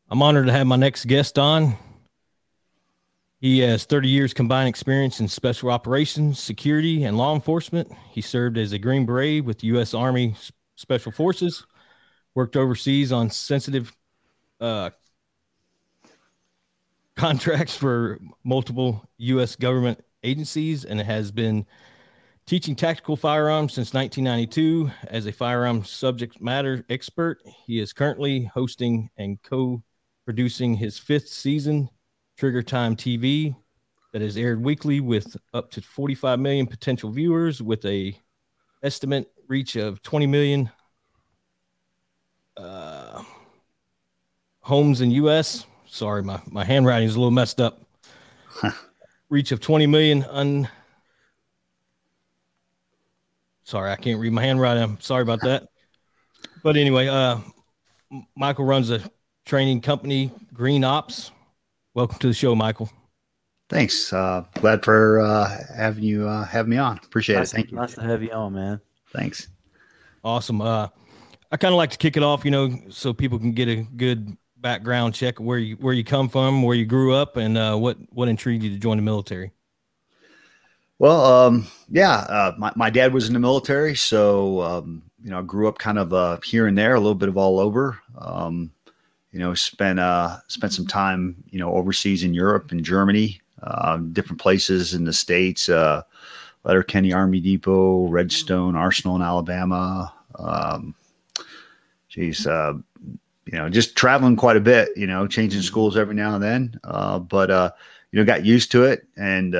I'm honored to have my next guest on. He has 30 years combined experience in special operations, security, and law enforcement. He served as a Green Beret with the U.S. Army Special Forces, worked overseas on sensitive uh, contracts for multiple U.S. government agencies, and has been teaching tactical firearms since 1992 as a firearms subject matter expert. He is currently hosting and co-producing his fifth season, Trigger Time TV, that is aired weekly with up to 45 million potential viewers with a estimate reach of 20 million uh, homes in U.S. Sorry, my handwriting is a little messed up. Reach of 20 million Sorry, I can't read my handwriting. I'm sorry about that. But anyway, Michael runs a training company, Green Ops. Welcome to the show, Michael. Thanks. Glad for having you have me on. Appreciate it. Thank you. Nice to have you on, man. Thanks. Awesome. I kind of like to kick it off, so people can get a good background check of where you come from, where you grew up, and what intrigued you to join the military. Well, my dad was in the military, so I grew up kind of here and there, a little bit of all over. Spent some time, overseas in Europe and Germany, different places in the States, Letterkenny Army Depot, Redstone Arsenal in Alabama. Just traveling quite a bit, changing schools every now and then. But got used to it. And,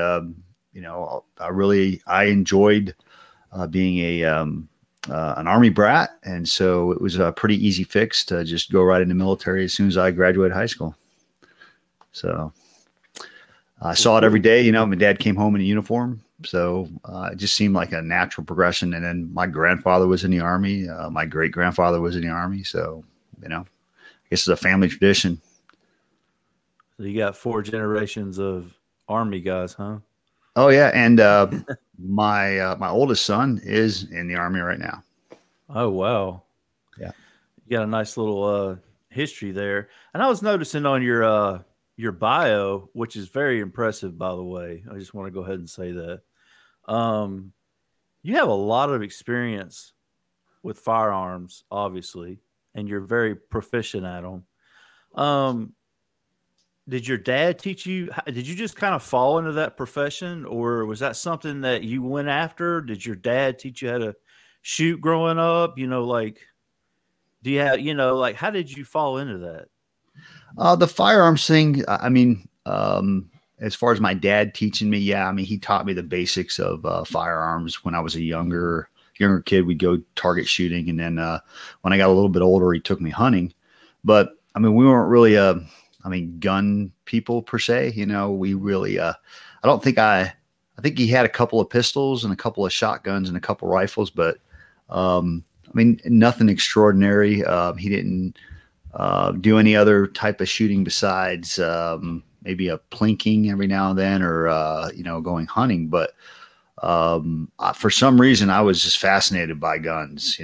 I enjoyed being an Army brat. And so it was a pretty easy fix to just go right into the military as soon as I graduated high school. So I saw it every day. My dad came home in a uniform. So it just seemed like a natural progression. And then my grandfather was in the Army. My great grandfather was in the Army. So, I guess it's a family tradition. So you got 4 generations of Army guys, huh? Oh yeah. And my oldest son is in the Army right now. Oh, wow. Yeah. You got a nice little history there. And I was noticing on your bio, which is very impressive, by the way. I just want to go ahead and say that. You have a lot of experience with firearms, obviously, and you're very proficient at them. Did your dad teach you? Did you just kind of fall into that profession, or was that something that you went after? Did your dad teach you how to shoot growing up? Do you have, how did you fall into that? The firearms thing, as far as my dad teaching me, he taught me the basics of firearms when I was a younger kid. We'd go target shooting. And then when I got a little bit older, he took me hunting. But, we weren't really, gun people per se. We really, I think he had a couple of pistols and a couple of shotguns and a couple of rifles, but, nothing extraordinary. He didn't do any other type of shooting besides maybe a plinking every now and then, or going hunting. But for some reason, I was just fascinated by guns.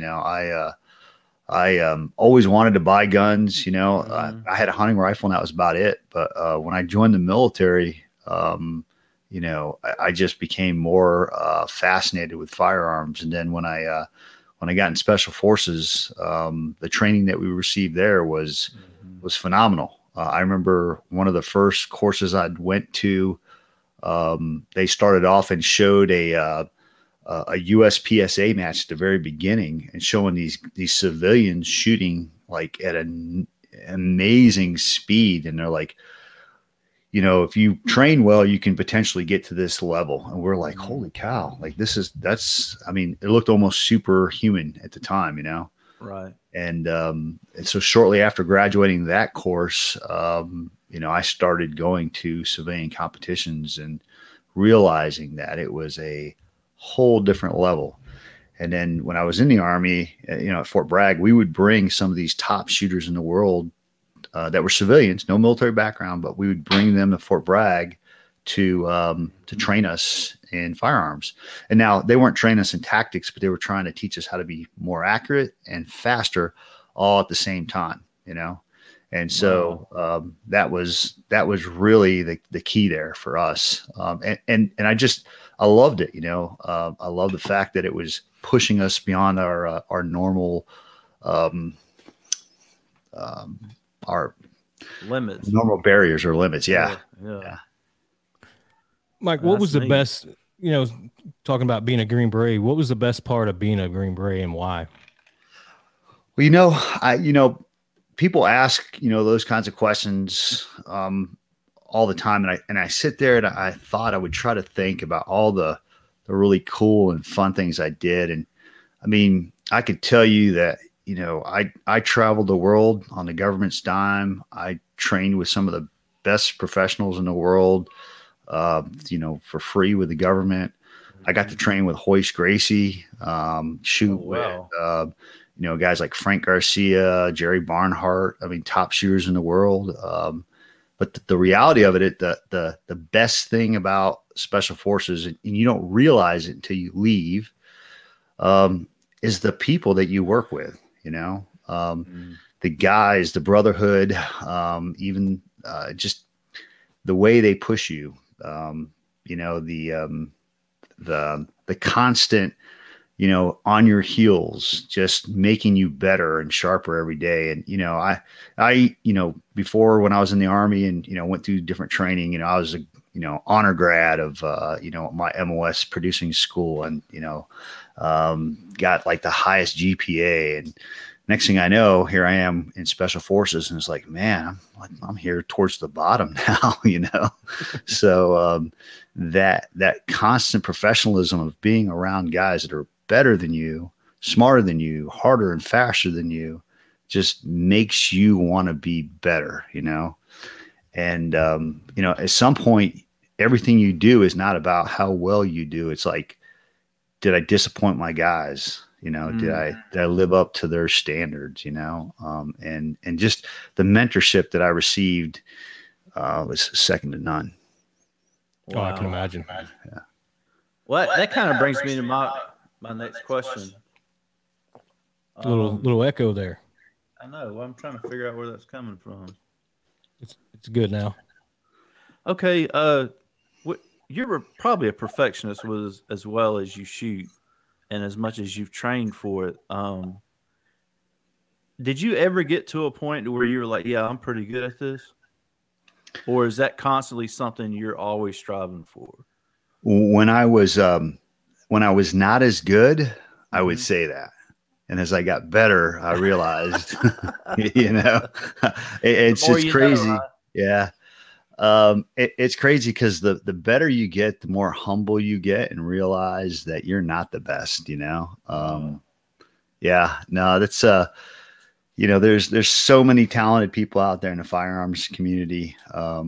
I always wanted to buy guns. I had a hunting rifle, and that was about it. But when I joined the military, I just became more fascinated with firearms. And then when I got in special forces, the training that we received there was phenomenal. I remember one of the first courses I went to, they started off and showed a USPSA match at the very beginning, and showing these civilians shooting like at an amazing speed. And they're like, if you train well, you can potentially get to this level. And we're like, holy cow, like it looked almost superhuman at the time, Right. And so shortly after graduating that course, I started going to civilian competitions and realizing that it was a whole different level. And then when I was in the Army, at Fort Bragg, we would bring some of these top shooters in the world that were civilians, no military background, but we would bring them to Fort Bragg to train us in firearms. And now they weren't training us in tactics, but they were trying to teach us how to be more accurate and faster all at the same time, And so that was really the key there for us. And I loved it. I love the fact that it was pushing us beyond our normal, our limits, normal barriers or limits. Yeah. Mike, what was the best, talking about being a Green Beret, what was the best part of being a Green Beret and why? Well, people ask, those kinds of questions all the time. And I sit there and I thought I would try to think about all the really cool and fun things I did. And I mean, I could tell you that, I traveled the world on the government's dime. I trained with some of the best professionals in the world, for free with the government. I got to train with Hoist Gracie, with, guys like Frank Garcia, Jerry Barnhart. I mean, top shooters in the world. But the reality of it, the best thing about Special Forces, and you don't realize it until you leave, is the people that you work with. The guys, the brotherhood, even just the way they push you. The constant, on your heels, just making you better and sharper every day. And, I before, when I was in the Army and, went through different training, I was a, honor grad of, my MOS producing school and, got like the highest GPA. And next thing I know, here I am in Special Forces, and it's like, man, I'm here towards the bottom now, So, that constant professionalism of being around guys that are better than you, smarter than you, harder and faster than you, just makes you want to be better, and, at some point, everything you do is not about how well you do. It's like, did I disappoint my guys? Did I live up to their standards, and just the mentorship that I received, was second to none. Wow. Oh, I can imagine. Yeah. Well, that kind of brings me to my next question. A little echo there. I know. Well, I'm trying to figure out where that's coming from. It's good now. Okay. You're probably a perfectionist as well as you shoot, and as much as you've trained for it. Did you ever get to a point where you were like, "Yeah, I'm pretty good at this," or is that constantly something you're always striving for? When I was not as good, I would say that. And as I got better, I realized, it's just crazy. Right? Yeah. It's crazy because the better you get, the more humble you get and realize that you're not the best, Yeah, no, that's, there's so many talented people out there in the firearms community.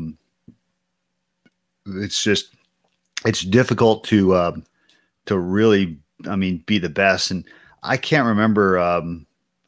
It's difficult to really, be the best. And I can't remember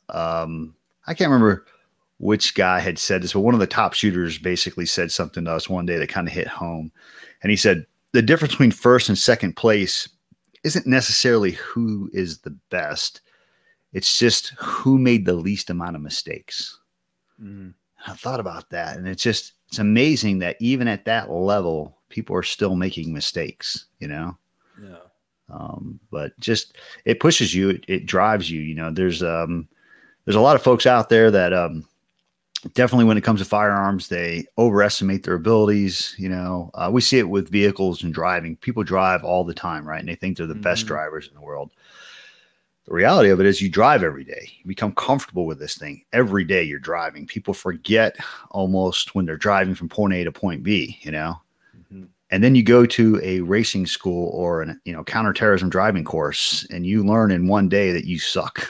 which guy had said this, but one of the top shooters basically said something to us one day that kind of hit home. And he said, the difference between first and second place isn't necessarily who is the best. It's just who made the least amount of mistakes. Mm. I thought about that. And it's amazing that even at that level, people are still making mistakes, Yeah. But just, it pushes you, it drives you, there's a lot of folks out there that, definitely when it comes to firearms, they overestimate their abilities. We see it with vehicles and driving. People drive all the time, right? And they think they're the best drivers in the world. The reality of it is you drive every day. You become comfortable with this thing. Every day you're driving. People forget almost when they're driving from point A to point B, Mm-hmm. And then you go to a racing school or an counterterrorism driving course, and you learn in one day that you suck,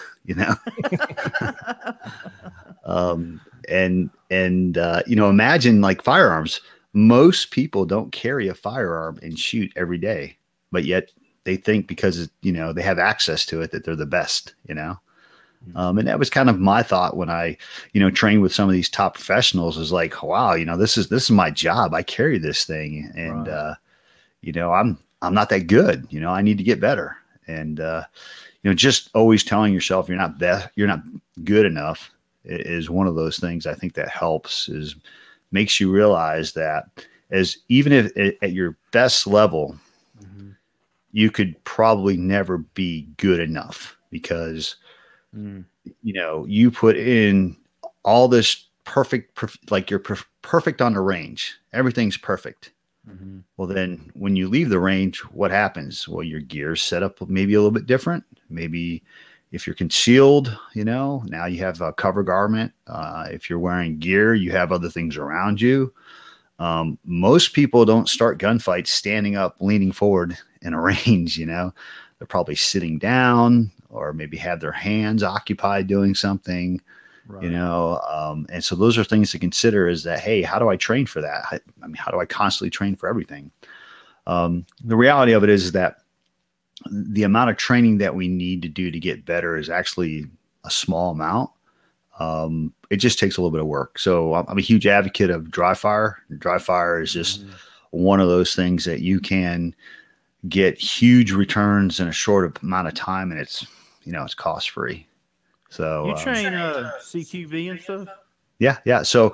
imagine like firearms. Most people don't carry a firearm and shoot every day, but yet they think because, they have access to it that they're the best, And that was kind of my thought when I, trained with some of these top professionals, is like, wow, this is my job. I carry this thing, and, right. I'm not that good, I need to get better. And, just always telling yourself you're not good enough is one of those things I think that helps, is makes you realize that as even if at your best level, you could probably never be good enough because, you put in all this like you're perfect on the range. Everything's perfect. Well, then when you leave the range, what happens? Well, your gear's set up maybe a little bit different. Maybe if you're concealed, now you have a cover garment. If you're wearing gear, you have other things around you. Most people don't start gunfights standing up, leaning forward in a range. They're probably sitting down or maybe have their hands occupied doing something. Right. And so those are things to consider, is that, hey, how do I train for that? How do I constantly train for everything? The reality of it is that the amount of training that we need to do to get better is actually a small amount. It just takes a little bit of work. So I'm a huge advocate of dry fire. Dry fire is just one of those things that you can get huge returns in a short amount of time, and it's cost free. So you train CQB and stuff? Yeah. So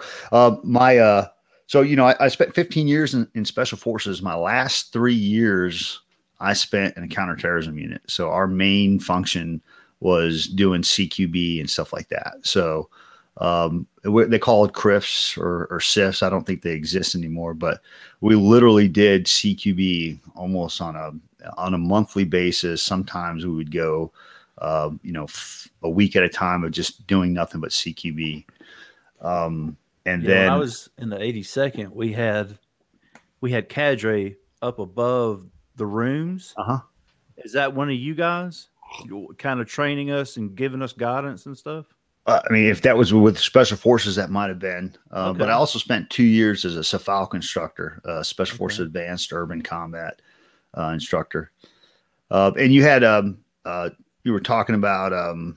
I spent 15 years in special forces. My last 3 years I spent in a counterterrorism unit. So our main function was doing CQB and stuff like that. So they call it CRIFs or CIFs. I don't think they exist anymore, but we literally did CQB almost on a monthly basis. Sometimes we would go a week at a time of just doing nothing but CQB. Then when I was in the 82nd, we had cadre up above the rooms. Is that one of you guys kind of training us and giving us guidance and stuff? If that was with special forces, that might have been. Okay. But I also spent 2 years as a SFALC instructor, Special Forces Advanced Urban Combat instructor. And you had you were talking about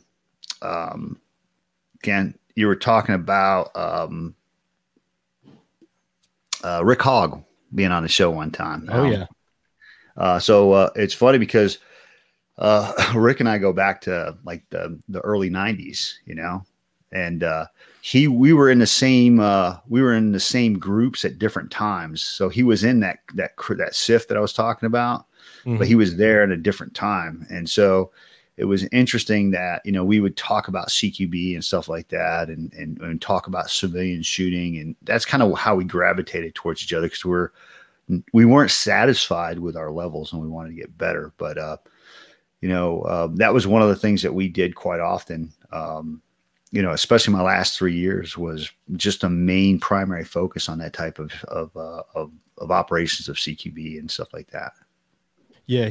Rick Hogg being on the show one time. Oh yeah. So it's funny because Rick and I go back to like the early 90s, and we were in the same groups at different times. So he was in that SIF that I was talking about, but he was there at a different time. And so it was interesting that, we would talk about CQB and stuff like that and talk about civilian shooting. And that's kind of how we gravitated towards each other, because we weren't satisfied with our levels and we wanted to get better. But, that was one of the things that we did quite often. Especially my last 3 years was just a main primary focus on that type of operations of CQB and stuff like that. Yeah.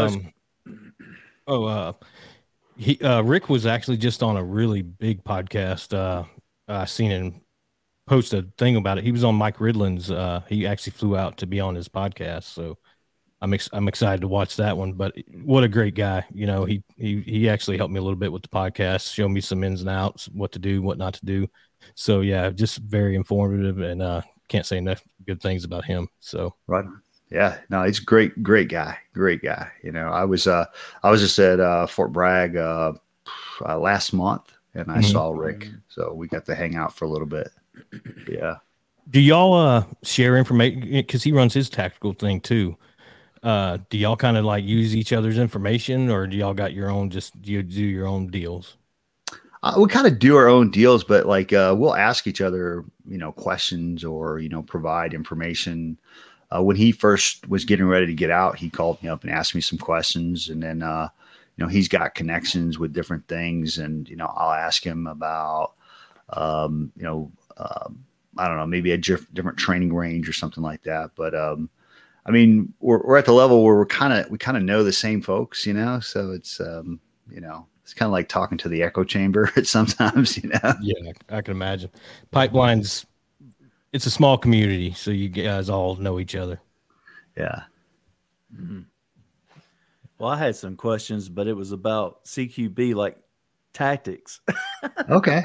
Rick was actually just on a really big podcast. I seen him post a thing about it. He was on Mike Ridland's. He actually flew out to be on his podcast. So I'm excited to watch that one. But what a great guy. He actually helped me a little bit with the podcast, show me some ins and outs, what to do, what not to do. So yeah, just very informative, and can't say enough good things about him. So right. Yeah, no, he's great guy. I was just at Fort Bragg last month, and I saw Rick, so we got to hang out for a little bit. Yeah. Do y'all share information, because he runs his tactical thing too? Do y'all kind of like use each other's information, or do y'all got your own? Do you do your own deals? We kind of do our own deals, but like we'll ask each other, questions or provide information. When he first was getting ready to get out, he called me up and asked me some questions, and then he's got connections with different things, and I'll ask him about I don't know, maybe a different training range or something like that. But we're at the level where we kind of know the same folks, so it's it's kind of like talking to the echo chamber sometimes, Yeah, I can imagine. Pipelines, it's a small community, so you guys all know each other. Yeah. Mm-hmm. Well, I had some questions, but it was about CQB, like tactics. Okay.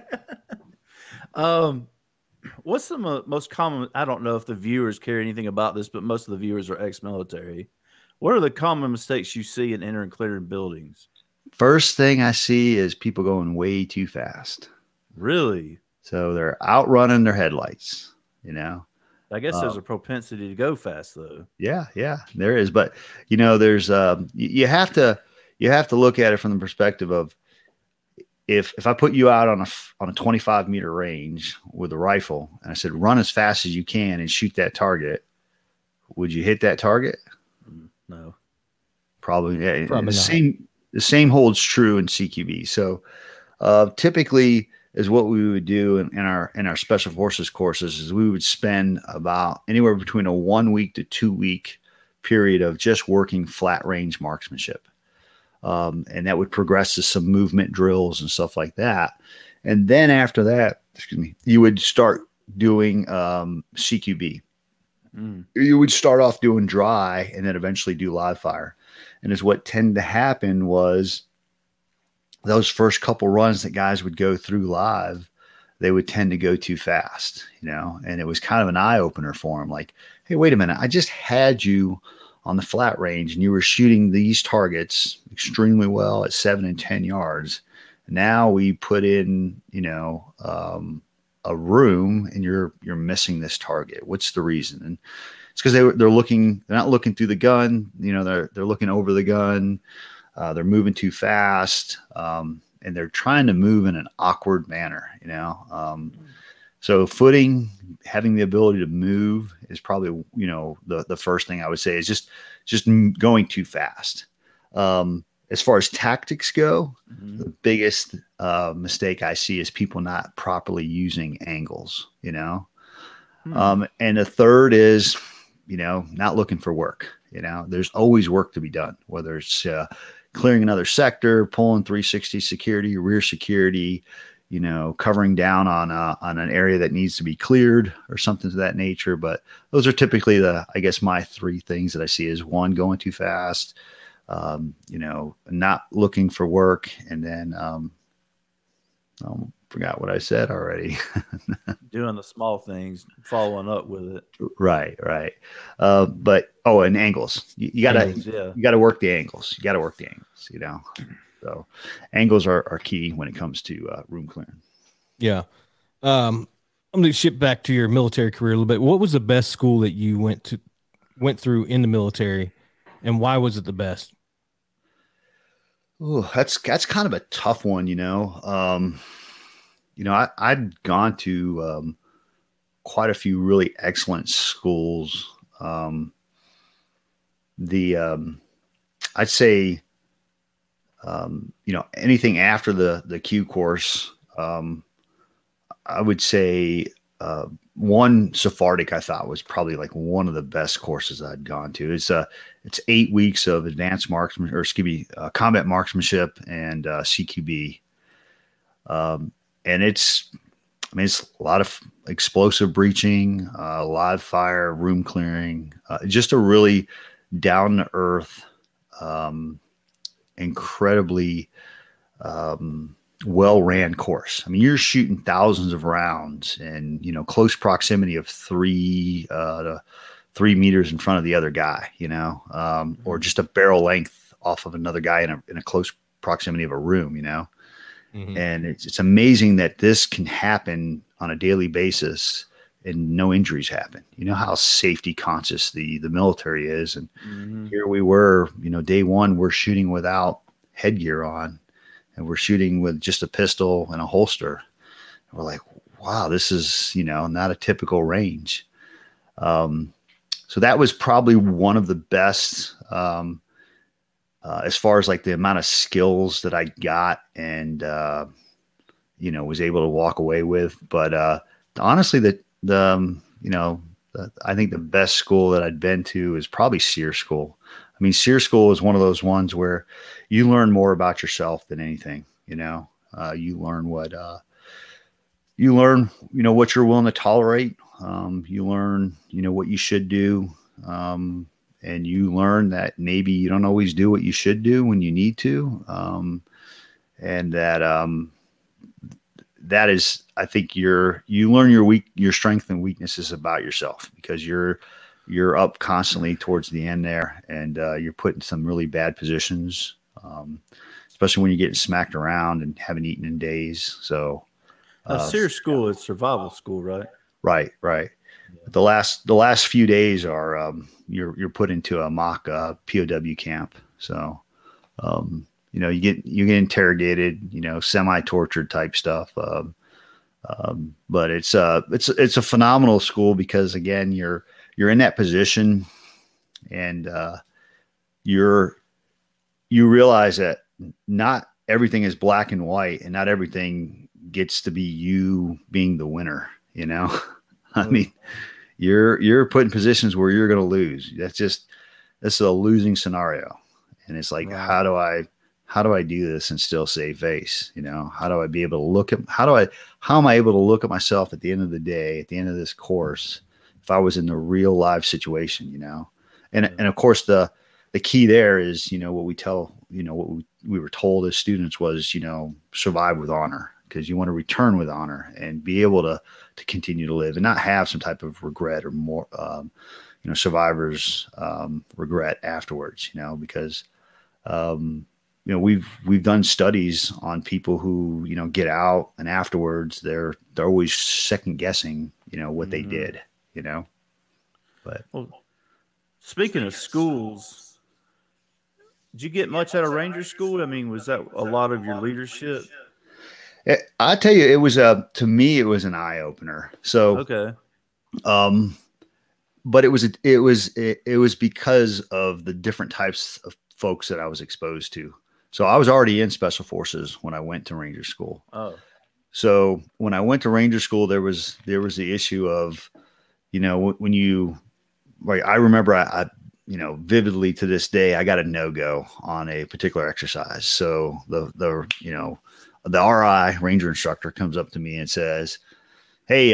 What's the most common? I don't know if the viewers care anything about this, but most of the viewers are ex-military. What are the common mistakes you see in entering and clearing buildings? First thing I see is people going way too fast. Really? So they're outrunning their headlights, you know. I guess there's a propensity to go fast though. Yeah, there is. But there's you have to look at it from the perspective of if I put you out on a 25-meter range with a rifle and I said run as fast as you can and shoot that target, would you hit that target? No. Probably. Yeah. Probably The same holds true in CQB. So typically is what we would do in our special forces courses is we would spend about anywhere between a 1 week to 2 week period of just working flat range marksmanship. And that would progress to some movement drills and stuff like that. And then after that, you would start doing CQB. You would start off doing dry and then eventually do live fire. And is what tended to happen was those first couple runs that guys would go through live, they would tend to go too fast, and it was kind of an eye opener for them. Like, hey, wait a minute. I just had you on the flat range and you were shooting these targets extremely well at 7 and 10 yards. Now we put in, a room and you're missing this target. What's the reason? And it's because they're not looking through the gun. They're looking over the gun. They're moving too fast. And they're trying to move in an awkward manner, So footing, having the ability to move is probably, the first thing I would say is just going too fast. As far as tactics go, the biggest mistake I see is people not properly using angles, And the third is, not looking for work. There's always work to be done, whether it's clearing another sector, pulling 360 security, rear security, covering down on an area that needs to be cleared or something to that nature. But those are typically my three things that I see is one, going too fast, not looking for work. And then, forgot what I said already. Doing the small things, following up with it. Right. And angles. You gotta work the angles. So angles are key when it comes to room clearing. Yeah. I'm going to shift back to your military career a little bit. What was the best school that you went through in the military, and why was it the best? Oh, that's kind of a tough one, I'd gone to quite a few really excellent schools. I'd say, anything after the Q course, I would say one Sephardic I thought was probably like one of the best courses I'd gone to. It's 8 weeks of advanced marksmanship, or combat marksmanship and CQB. And it's a lot of explosive breaching, live fire, room clearing, just a really down to earth, incredibly well-ran course. I mean, you're shooting thousands of rounds and, close proximity of 3 to 3 meters in front of the other guy, or just a barrel length off of another guy in a close proximity of a room, And it's amazing that this can happen on a daily basis and no injuries happen. You know how safety conscious the military is. And here we were, day one, we're shooting without headgear on, and we're shooting with just a pistol and a holster. And we're like, wow, this is, not a typical range. So that was probably one of the best, as far as like the amount of skills that I got and, was able to walk away with. But honestly, I think the best school that I'd been to is probably SEER School. I mean, SEER School is one of those ones where you learn more about yourself than anything. You learn what you're willing to tolerate. You learn, what you should do. And you learn that maybe you don't always do what you should do when you need to. And that is, I think you learn your strength and weaknesses about yourself, because you're up constantly towards the end there, and you're put in some really bad positions, especially when you're getting smacked around and haven't eaten in days. So Now, SEER school is survival school, right? Right. The last few days are you're put into a mock POW camp. So you get interrogated, semi tortured type stuff. But it's a phenomenal school because again you're in that position, and you realize that not everything is black and white, and not everything gets to be you being the winner. I mean, you're put in positions where you're going to lose. That's a losing scenario. And it's like, how do I do this and still save face? How do I be able to how am I able to look at myself at the end of the day, at the end of this course, if I was in a real live situation, and of course the key there is, what we tell, what we were told as students was, survive with honor, because you want to return with honor and be able to continue to live and not have some type of regret or more, survivors regret afterwards, because we've done studies on people who get out and afterwards they're always second guessing what they did. But speaking of schools, did you get much out of Ranger School? I mean, was that a lot of your leadership? I tell you, it was to me it was an eye opener. So okay. But it was because of the different types of folks that I was exposed to. So I was already in Special Forces when I went to Ranger School. Oh. So when I went to Ranger School, there was the issue of, when you, like, I remember I vividly to this day, I got a no-go on a particular exercise. So the RI Ranger instructor comes up to me and says, "Hey,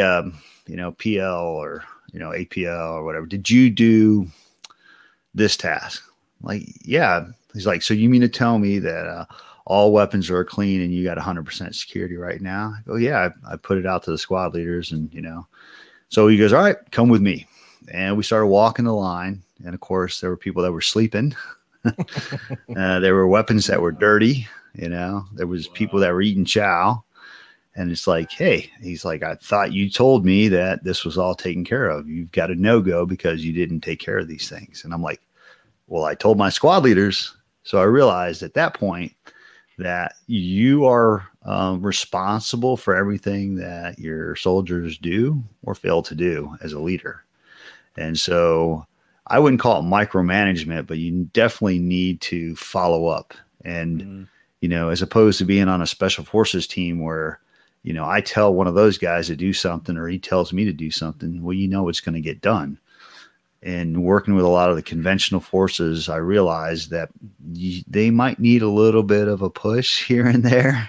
PL or, APL or whatever, did you do this task?" Like, yeah. He's like, "So you mean to tell me that all weapons are clean and you got 100% security right now?" I go, "Yeah, I put it out to the squad leaders." And, so he goes, "All right, come with me." And we started walking the line. And of course, there were people that were sleeping. There were weapons that were dirty. There was people that were eating chow. And it's like, "Hey," he's like, "I thought you told me that this was all taken care of. You've got a no-go because you didn't take care of these things." And I'm like, "Well, I told my squad leaders." So I realized at that point that you are responsible for everything that your soldiers do or fail to do as a leader. And so I wouldn't call it micromanagement, but you definitely need to follow up. And, as opposed to being on a Special Forces team where, I tell one of those guys to do something or he tells me to do something, well, it's going to get done. And working with a lot of the conventional forces, I realized that they might need a little bit of a push here and there,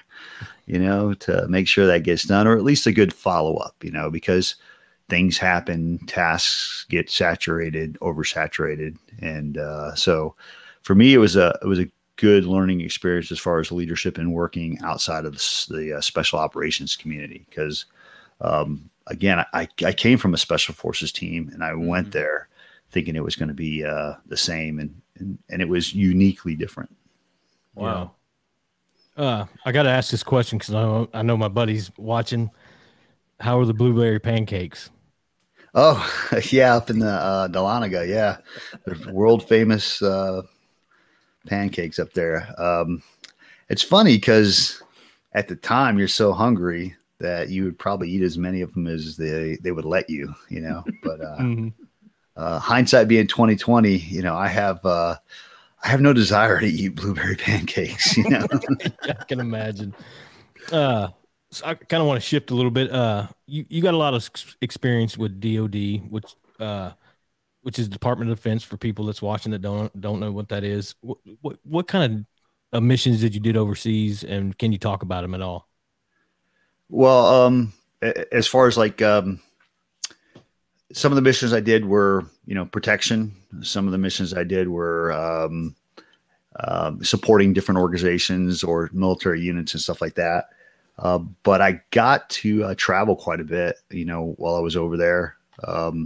to make sure that gets done, or at least a good follow-up, because things happen, tasks get oversaturated. And so for me, it was a good learning experience as far as leadership and working outside of the special operations community. Because again, I came from a Special Forces team and I went there thinking it was going to be the same, and it was uniquely different. Wow. I got to ask this question because I know my buddy's watching. How are the blueberry pancakes? Oh, yeah, up in the Dahlonega, yeah. There's world famous pancakes up there. It's funny because at the time you're so hungry that you would probably eat as many of them as they would let you, but hindsight being 2020, I have no desire to eat blueberry pancakes, I can imagine. So I kind of want to shift a little bit. You got a lot of experience with DOD, which is Department of Defense for people that's watching that don't know what that is. What kind of missions did you did overseas, and can you talk about them at all? Well, as far as like some of the missions I did were, protection. Some of the missions I did were supporting different organizations or military units and stuff like that. But I got to travel quite a bit, while I was over there. I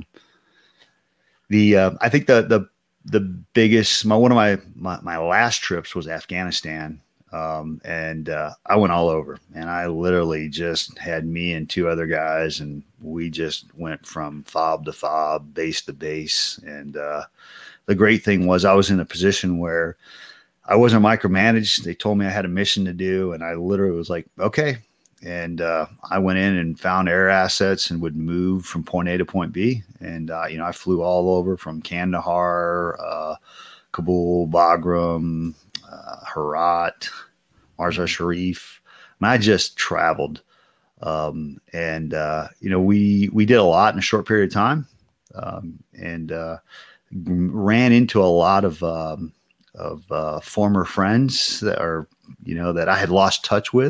think the biggest, one of my last trips was Afghanistan. And I went all over, and I literally just had me and two other guys, and we just went from fob to fob, base to base. And the great thing was I was in a position where I wasn't micromanaged. They told me I had a mission to do, and I literally was like, okay. And I went in and found air assets and would move from point A to point B. And, I flew all over from Kandahar, Kabul, Bagram, Herat, Marza Sharif. I just traveled. We did a lot in a short period of time, and ran into a lot of former friends that I had lost touch with.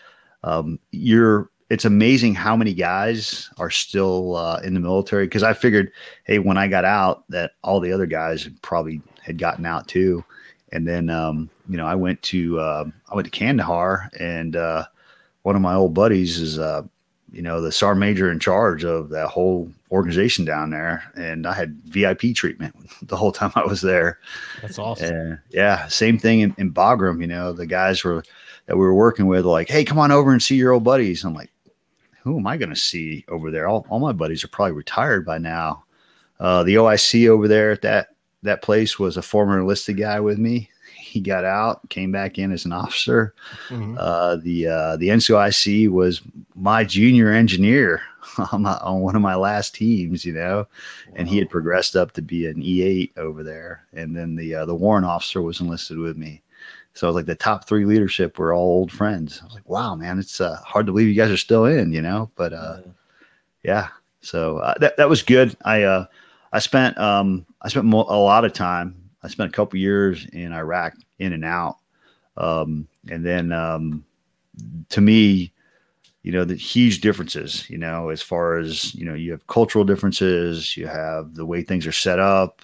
It's amazing how many guys are still in the military, because I figured, hey, when I got out, that all the other guys probably had gotten out too. And then I went to Kandahar, and one of my old buddies is the sergeant major in charge of that whole organization down there, and I had VIP treatment the whole time I was there. That's awesome. Yeah, same thing in Bagram. The guys that we were working with were like, hey, come on over and see your old buddies. I'm like, who am I going to see over there? All my buddies are probably retired by now. The OIC over there at that place was a former enlisted guy with me. He got out, came back in as an officer. Mm-hmm. The NCOIC was my junior engineer on one of my last teams, and he had progressed up to be an E8 over there. And then the warrant officer was enlisted with me. So I was like, the top three leadership were all old friends. I was like, wow, man, it's hard to believe you guys are still in, but yeah. So that was good. I spent a lot of time. I spent a couple years in Iraq, in and out. And then to me, the huge differences, as far as, you have cultural differences, you have the way things are set up.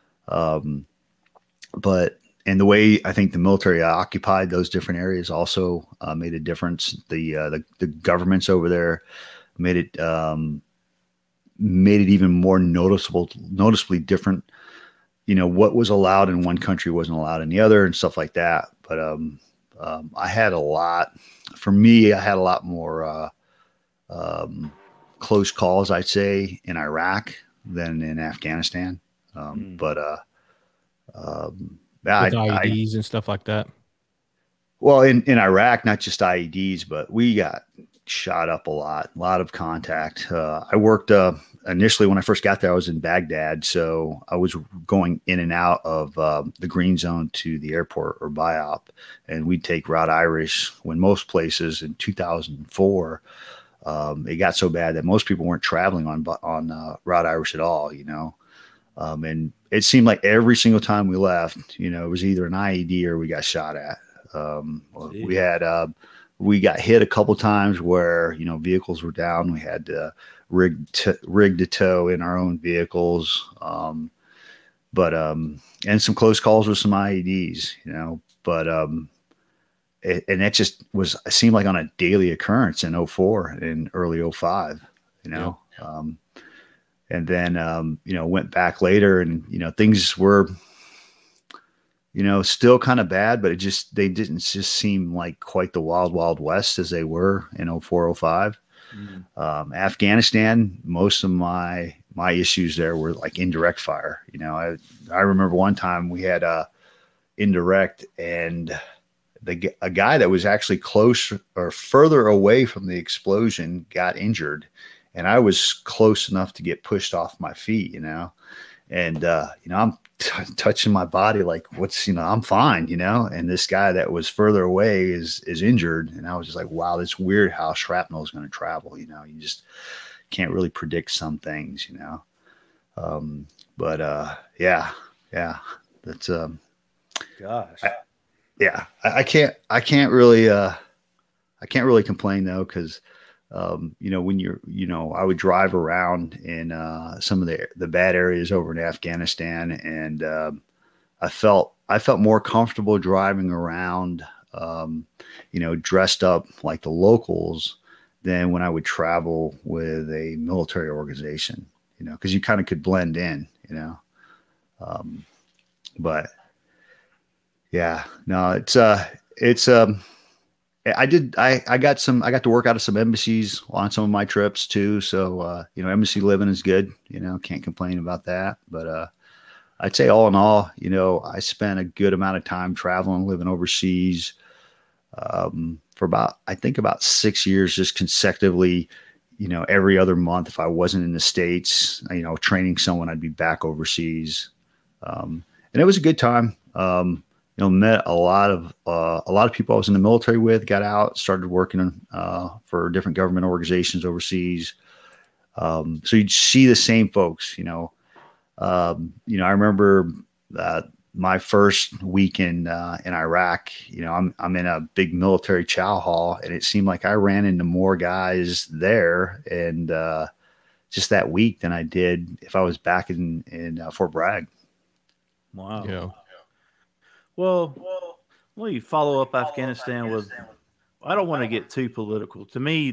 And the way I think the military occupied those different areas also made a difference. The governments over there made it even more noticeably different. What was allowed in one country wasn't allowed in the other, and stuff like that. But I had a lot more close calls, I'd say, in Iraq than in Afghanistan. With IEDs and stuff like that. Well, in Iraq, not just IEDs, but we got shot up a lot of contact. I worked initially when I first got there, I was in Baghdad. So I was going in and out of the green zone to the airport or BIOP, and we'd take Route Irish when most places in 2004, it got so bad that most people weren't traveling on Route Irish at all, and it seemed like every single time we left, it was either an IED or we got shot at. We got hit a couple times where, vehicles were down. We had to rig to tow in our own vehicles. And some close calls with some IEDs, but and that just it seemed like on a daily occurrence in 2004 and early 2005, Yeah. And then, went back later, and, things were, still kind of bad, but they didn't just seem like quite the wild, wild west as they were in 2004, 2005. Mm-hmm. Afghanistan, most of my issues there were like indirect fire. I remember one time we had indirect, and a guy that was actually close or further away from the explosion got injured. And I was close enough to get pushed off my feet, and, I'm touching my body like, I'm fine, and this guy that was further away is injured. And I was just like, wow, it's weird how shrapnel is going to travel. You just can't really predict some things, yeah, that's, gosh, I can't really complain though. 'Cause, when I would drive around in some of the bad areas over in Afghanistan, and I felt more comfortable driving around, dressed up like the locals than when I would travel with a military organization, because you kind of could blend in, but yeah, no, It's I got to work out of some embassies on some of my trips too. So embassy living is good. Can't complain about that. But I'd say all in all, I spent a good amount of time traveling, living overseas for about 6 years, just consecutively. Every other month, if I wasn't in the States, training someone, I'd be back overseas. And it was a good time. Met a lot of people I was in the military with, got out, started working for different government organizations overseas. So you'd see the same folks, I remember my first week in Iraq, I'm in a big military chow hall, and it seemed like I ran into more guys there and just that week than I did if I was back in Fort Bragg. Wow. Yeah. Well, let me follow up Afghanistan with, I don't want to get too political. To me,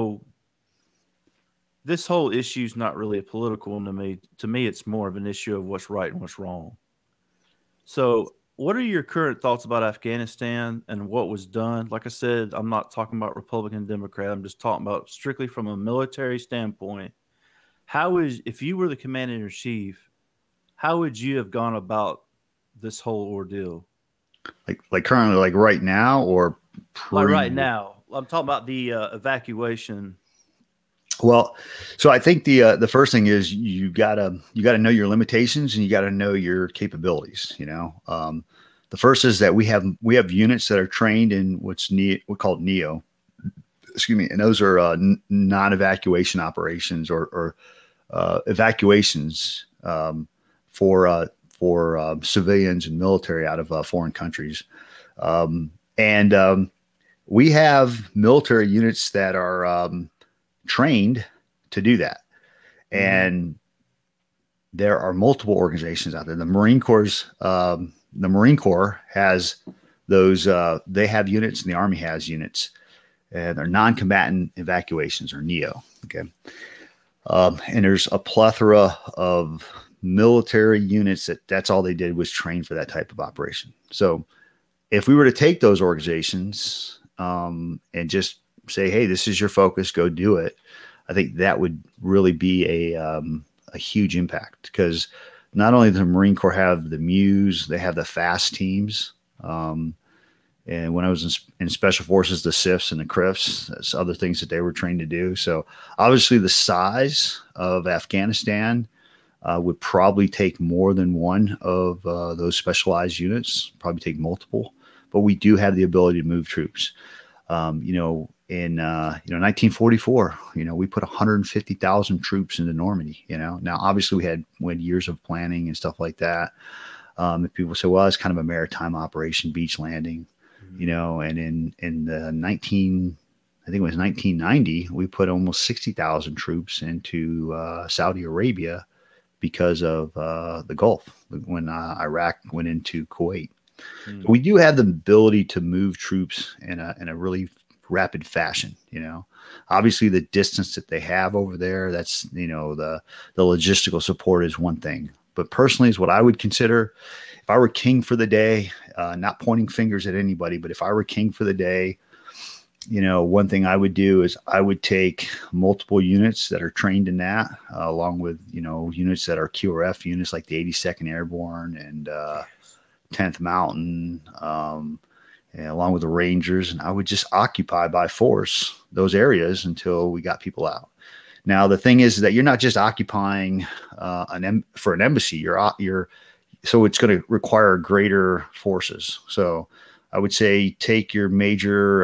this whole issue is not really a political one to me. To me, it's more of an issue of what's right and what's wrong. So what are your current thoughts about Afghanistan and what was done? Like I said, I'm not talking about Republican, Democrat. I'm just talking about strictly from a military standpoint. If you were the commander in chief, how would you have gone about this whole ordeal? Like currently, like right now, or like right now? I'm talking about the evacuation. Well, so I think the first thing is you gotta know your limitations and you gotta know your capabilities. The first is that we have units that are trained in what's we call NEO. Excuse me, and those are non-evacuation operations or evacuations for civilians and military out of foreign countries. We have military units that are trained to do that. And there are multiple organizations out there. The Marine Corps has those, they have units, and the Army has units, and they're non-combatant evacuations, or NEO. Okay. And there's a plethora of military units that's all they did was train for that type of operation. So if we were to take those organizations and just say, hey, this is your focus, go do it, I think that would really be a huge impact, because not only does the Marine Corps have the MEUs, they have the FAST teams. And when I was in Special Forces, the SIFs and the CRIFs, that's other things that they were trained to do. So obviously the size of Afghanistan would probably take more than one of those specialized units, probably take multiple, but we do have the ability to move troops. In 1944, we put 150,000 troops into Normandy. Now obviously we had years of planning and stuff like that. If people say, well, it's kind of a maritime operation, beach landing, and in the 1990, we put almost 60,000 troops into Saudi Arabia because of the Gulf when Iraq went into Kuwait. So we do have the ability to move troops in a really rapid fashion. Obviously the distance that they have over there, that's, the logistical support is one thing, but personally is what I would consider, if I were king for the day, not pointing fingers at anybody, but if I were king for the day, one thing I would do is I would take multiple units that are trained in that, along with, units that are QRF units like the 82nd Airborne and 10th Mountain, and along with the Rangers, and I would just occupy by force those areas until we got people out. Now, the thing is that you're not just occupying for an embassy. So it's going to require greater forces. So I would say take your major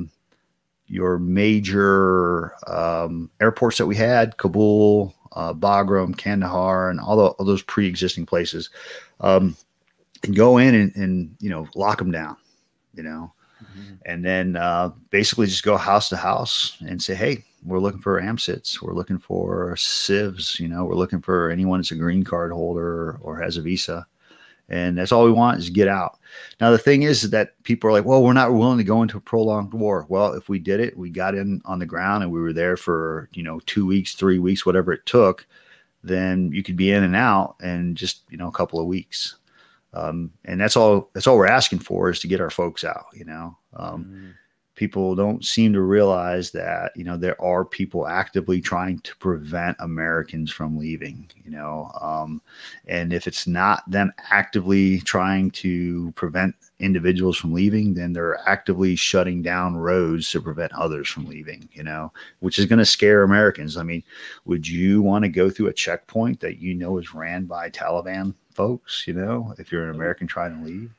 airports that we had, Kabul, Bagram, Kandahar, and all those pre-existing places, and go in and lock them down. And then basically just go house to house and say, hey, we're looking for AMSITs. We're looking for civs. We're looking for anyone that's a green card holder or has a visa. And that's all we want is get out. Now, the thing is that people are like, well, we're not willing to go into a prolonged war. Well, if we did it, we got in on the ground and we were there for, 2 weeks, 3 weeks, whatever it took, then you could be in and out in just, a couple of weeks. And that's all we're asking for is to get our folks out, People don't seem to realize that, there are people actively trying to prevent Americans from leaving, and if it's not them actively trying to prevent individuals from leaving, then they're actively shutting down roads to prevent others from leaving, which is going to scare Americans. I mean, would you want to go through a checkpoint that is ran by Taliban folks, if you're an American trying to leave,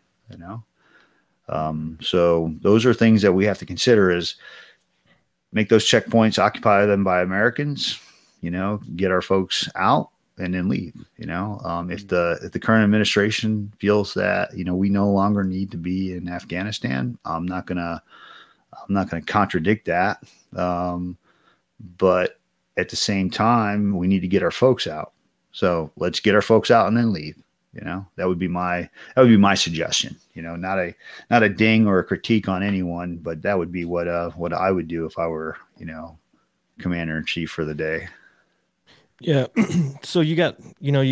So those are things that we have to consider: is make those checkpoints, occupy them by Americans, get our folks out and then leave. If the current administration feels that, we no longer need to be in Afghanistan, I'm not gonna contradict that. But at the same time, we need to get our folks out. So let's get our folks out and then leave. That would be my suggestion. Not a ding or a critique on anyone, but that would be what I would do if I were, commander in chief for the day. Yeah. So you got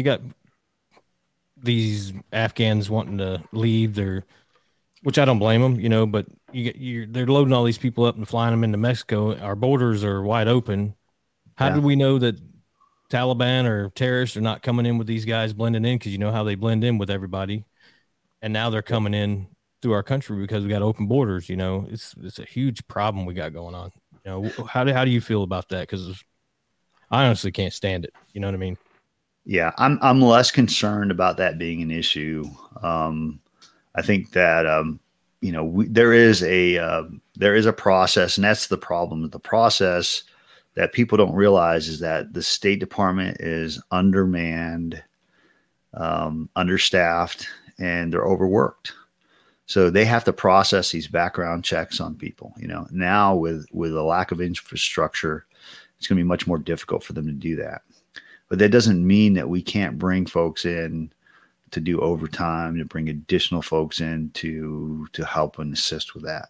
these Afghans wanting to leave, which I don't blame them, but they're loading all these people up and flying them into Mexico. Our borders are wide open. How do we know that Taliban or terrorists are not coming in with these guys blending in? Because you know how they blend in with everybody, and now they're coming in through our country because we got open borders. It's a huge problem we got going on. How do you feel about that? Because I honestly can't stand it. You know what I mean? Yeah, I'm less concerned about that being an issue. I think that there is a process, and that's the problem. The process that people don't realize is that the State Department is undermanned, understaffed, and they're overworked. So they have to process these background checks on people. Now with a lack of infrastructure, it's going to be much more difficult for them to do that. But that doesn't mean that we can't bring folks in to do overtime, to bring additional folks in to help and assist with that.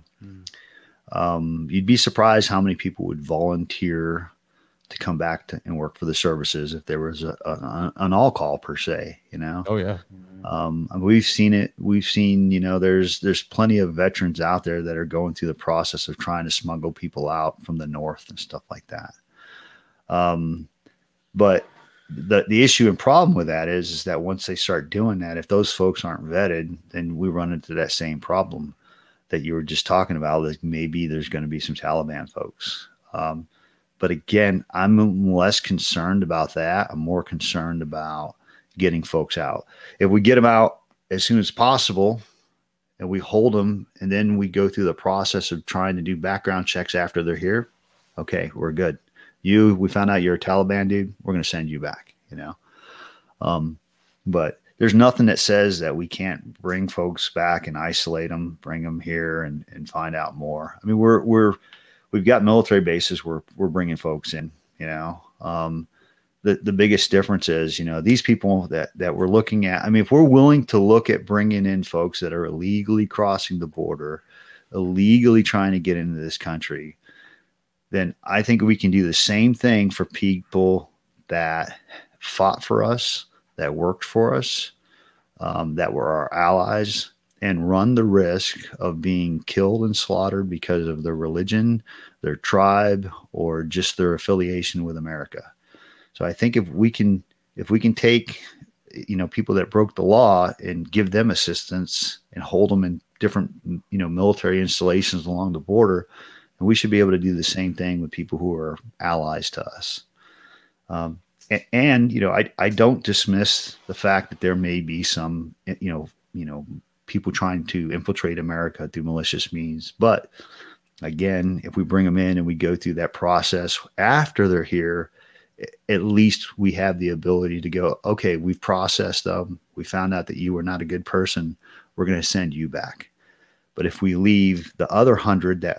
You'd be surprised how many people would volunteer to come back and work for the services if there was an all call per se. Oh yeah. We've seen it. We've seen, there's plenty of veterans out there that are going through the process of trying to smuggle people out from the north and stuff like that. But the issue and problem with that is that once they start doing that, if those folks aren't vetted, then we run into that same problem that you were just talking about. That maybe there's going to be some Taliban folks. But again, I'm less concerned about that. I'm more concerned about getting folks out. If we get them out as soon as possible and we hold them, and then we go through the process of trying to do background checks after they're here, okay, we're good. We found out you're a Taliban dude, we're going to send you back, but there's nothing that says that we can't bring folks back and isolate them, bring them here and find out more. I mean, we've got military bases we're bringing folks in, the biggest difference is, these people that we're looking at. I mean, if we're willing to look at bringing in folks that are illegally crossing the border, illegally trying to get into this country, then I think we can do the same thing for people that fought for us, that worked for us, that were our allies, and run the risk of being killed and slaughtered because of their religion, their tribe, or just their affiliation with America. So I think if we can take, people that broke the law and give them assistance and hold them in different, military installations along the border, and we should be able to do the same thing with people who are allies to us. I don't dismiss the fact that there may be some, people trying to infiltrate America through malicious means. But again, if we bring them in and we go through that process after they're here, at least we have the ability to go, okay, we've processed them. We found out that you were not a good person. We're going to send you back. But if we leave the other 100 that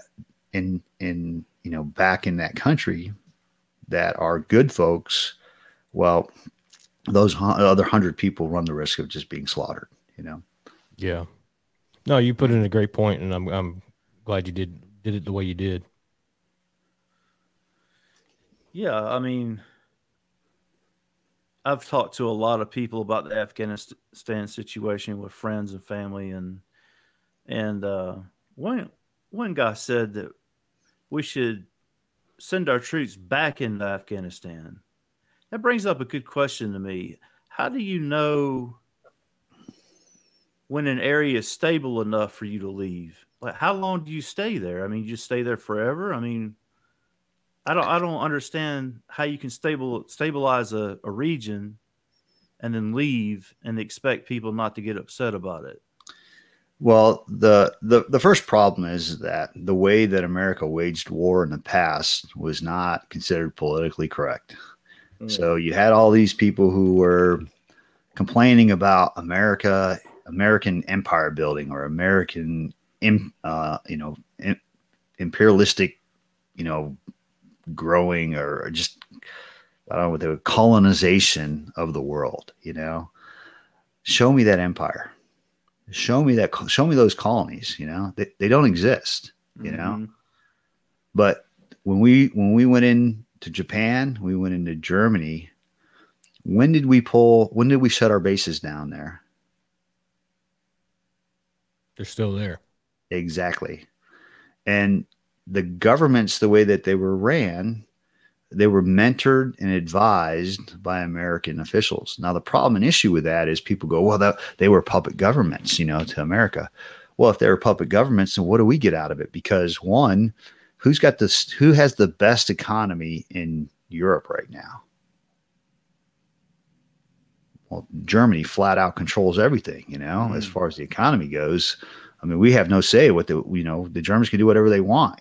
back in that country that are good folks, well, those other 100 people run the risk of just being slaughtered, Yeah. No, you put in a great point, and I'm glad you did it the way you did. Yeah, I mean, I've talked to a lot of people about the Afghanistan situation with friends and family, and One guy said that we should send our troops back into Afghanistan. That brings up a good question to me. How do you know when an area is stable enough for you to leave? Like, how long do you stay there? I mean, you just stay there forever? I mean, I don't understand how you can stabilize a region and then leave and expect people not to get upset about it. Well, the first problem is that the way that America waged war in the past was not considered politically correct. So you had all these people who were complaining about American empire building or American, imperialistic, growing or just, I don't know what they would, colonization of the world. Show me that empire. Show me those colonies. They don't exist. But when we went into Japan, we went into Germany. When did we shut our bases down there? They're still there. Exactly. And the governments, the way that they were ran, they were mentored and advised by American officials. Now, the problem and issue with that is people go, well, they were puppet governments, to America. Well, if they were puppet governments, then what do we get out of it? Because one, who has the best economy in Europe right now? Well, Germany flat out controls everything, as far as the economy goes. I mean, we have no say what the Germans can do whatever they want,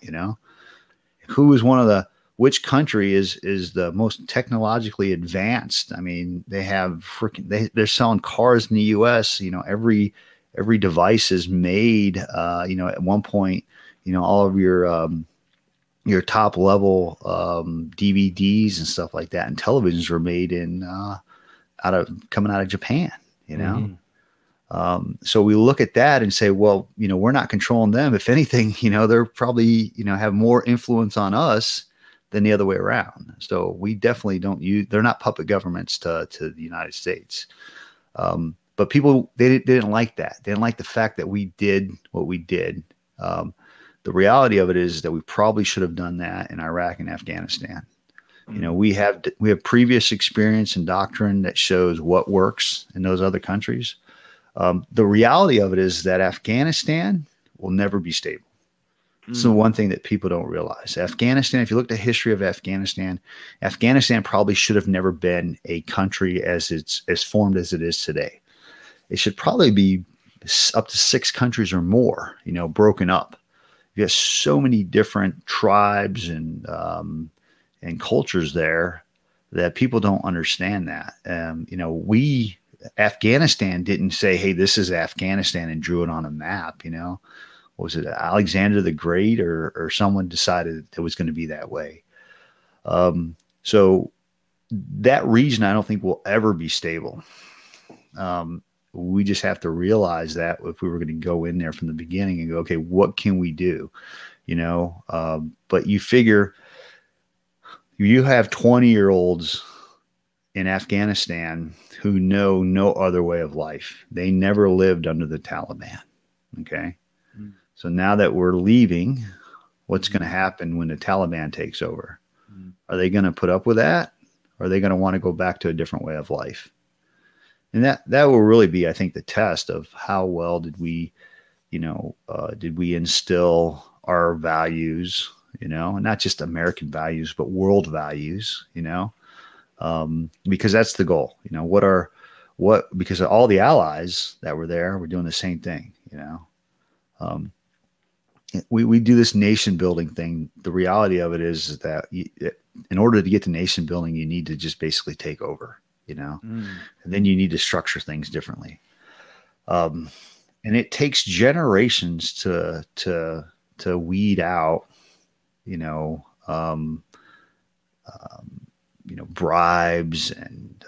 which country is the most technologically advanced? I mean, they're selling cars in the US, every device is made, at one point, all of your top level, DVDs and stuff like that and televisions were made coming out of Japan, So we look at that and say, well, we're not controlling them. If anything, they're probably, have more influence on us than the other way around. So we definitely they're not puppet governments to the United States. But people, they didn't like that. They didn't like the fact that we did what we did. The reality of it is that we probably should have done that in Iraq and Afghanistan. We have previous experience and doctrine that shows what works in those other countries. The reality of it is that Afghanistan will never be stable. It's the one thing that people don't realize. Afghanistan, if you look at the history of Afghanistan probably should have never been a country as formed as it is today. It should probably be up to 6 countries or more, broken up. You have so many different tribes and cultures there that people don't understand that. Afghanistan didn't say, hey, this is Afghanistan and drew it on a map, Was it Alexander the Great or someone decided it was going to be that way? So that region, I don't think will ever be stable. We just have to realize that if we were going to go in there from the beginning and go, okay, what can we do? But you figure you have 20-year-olds in Afghanistan who know no other way of life. They never lived under the Taliban. Okay. So now that we're leaving, what's going to happen when the Taliban takes over? Are they going to put up with that? Or are they going to want to go back to a different way of life? And that will really be, I think, the test of how well did we instill our values, not just American values, but world values, because that's the goal, because all the allies that were there were doing the same thing, we do this nation building thing. The reality of it is that in order to get to nation building, you need to just basically take over, and then you need to structure things differently. And it takes generations to weed out, bribes and,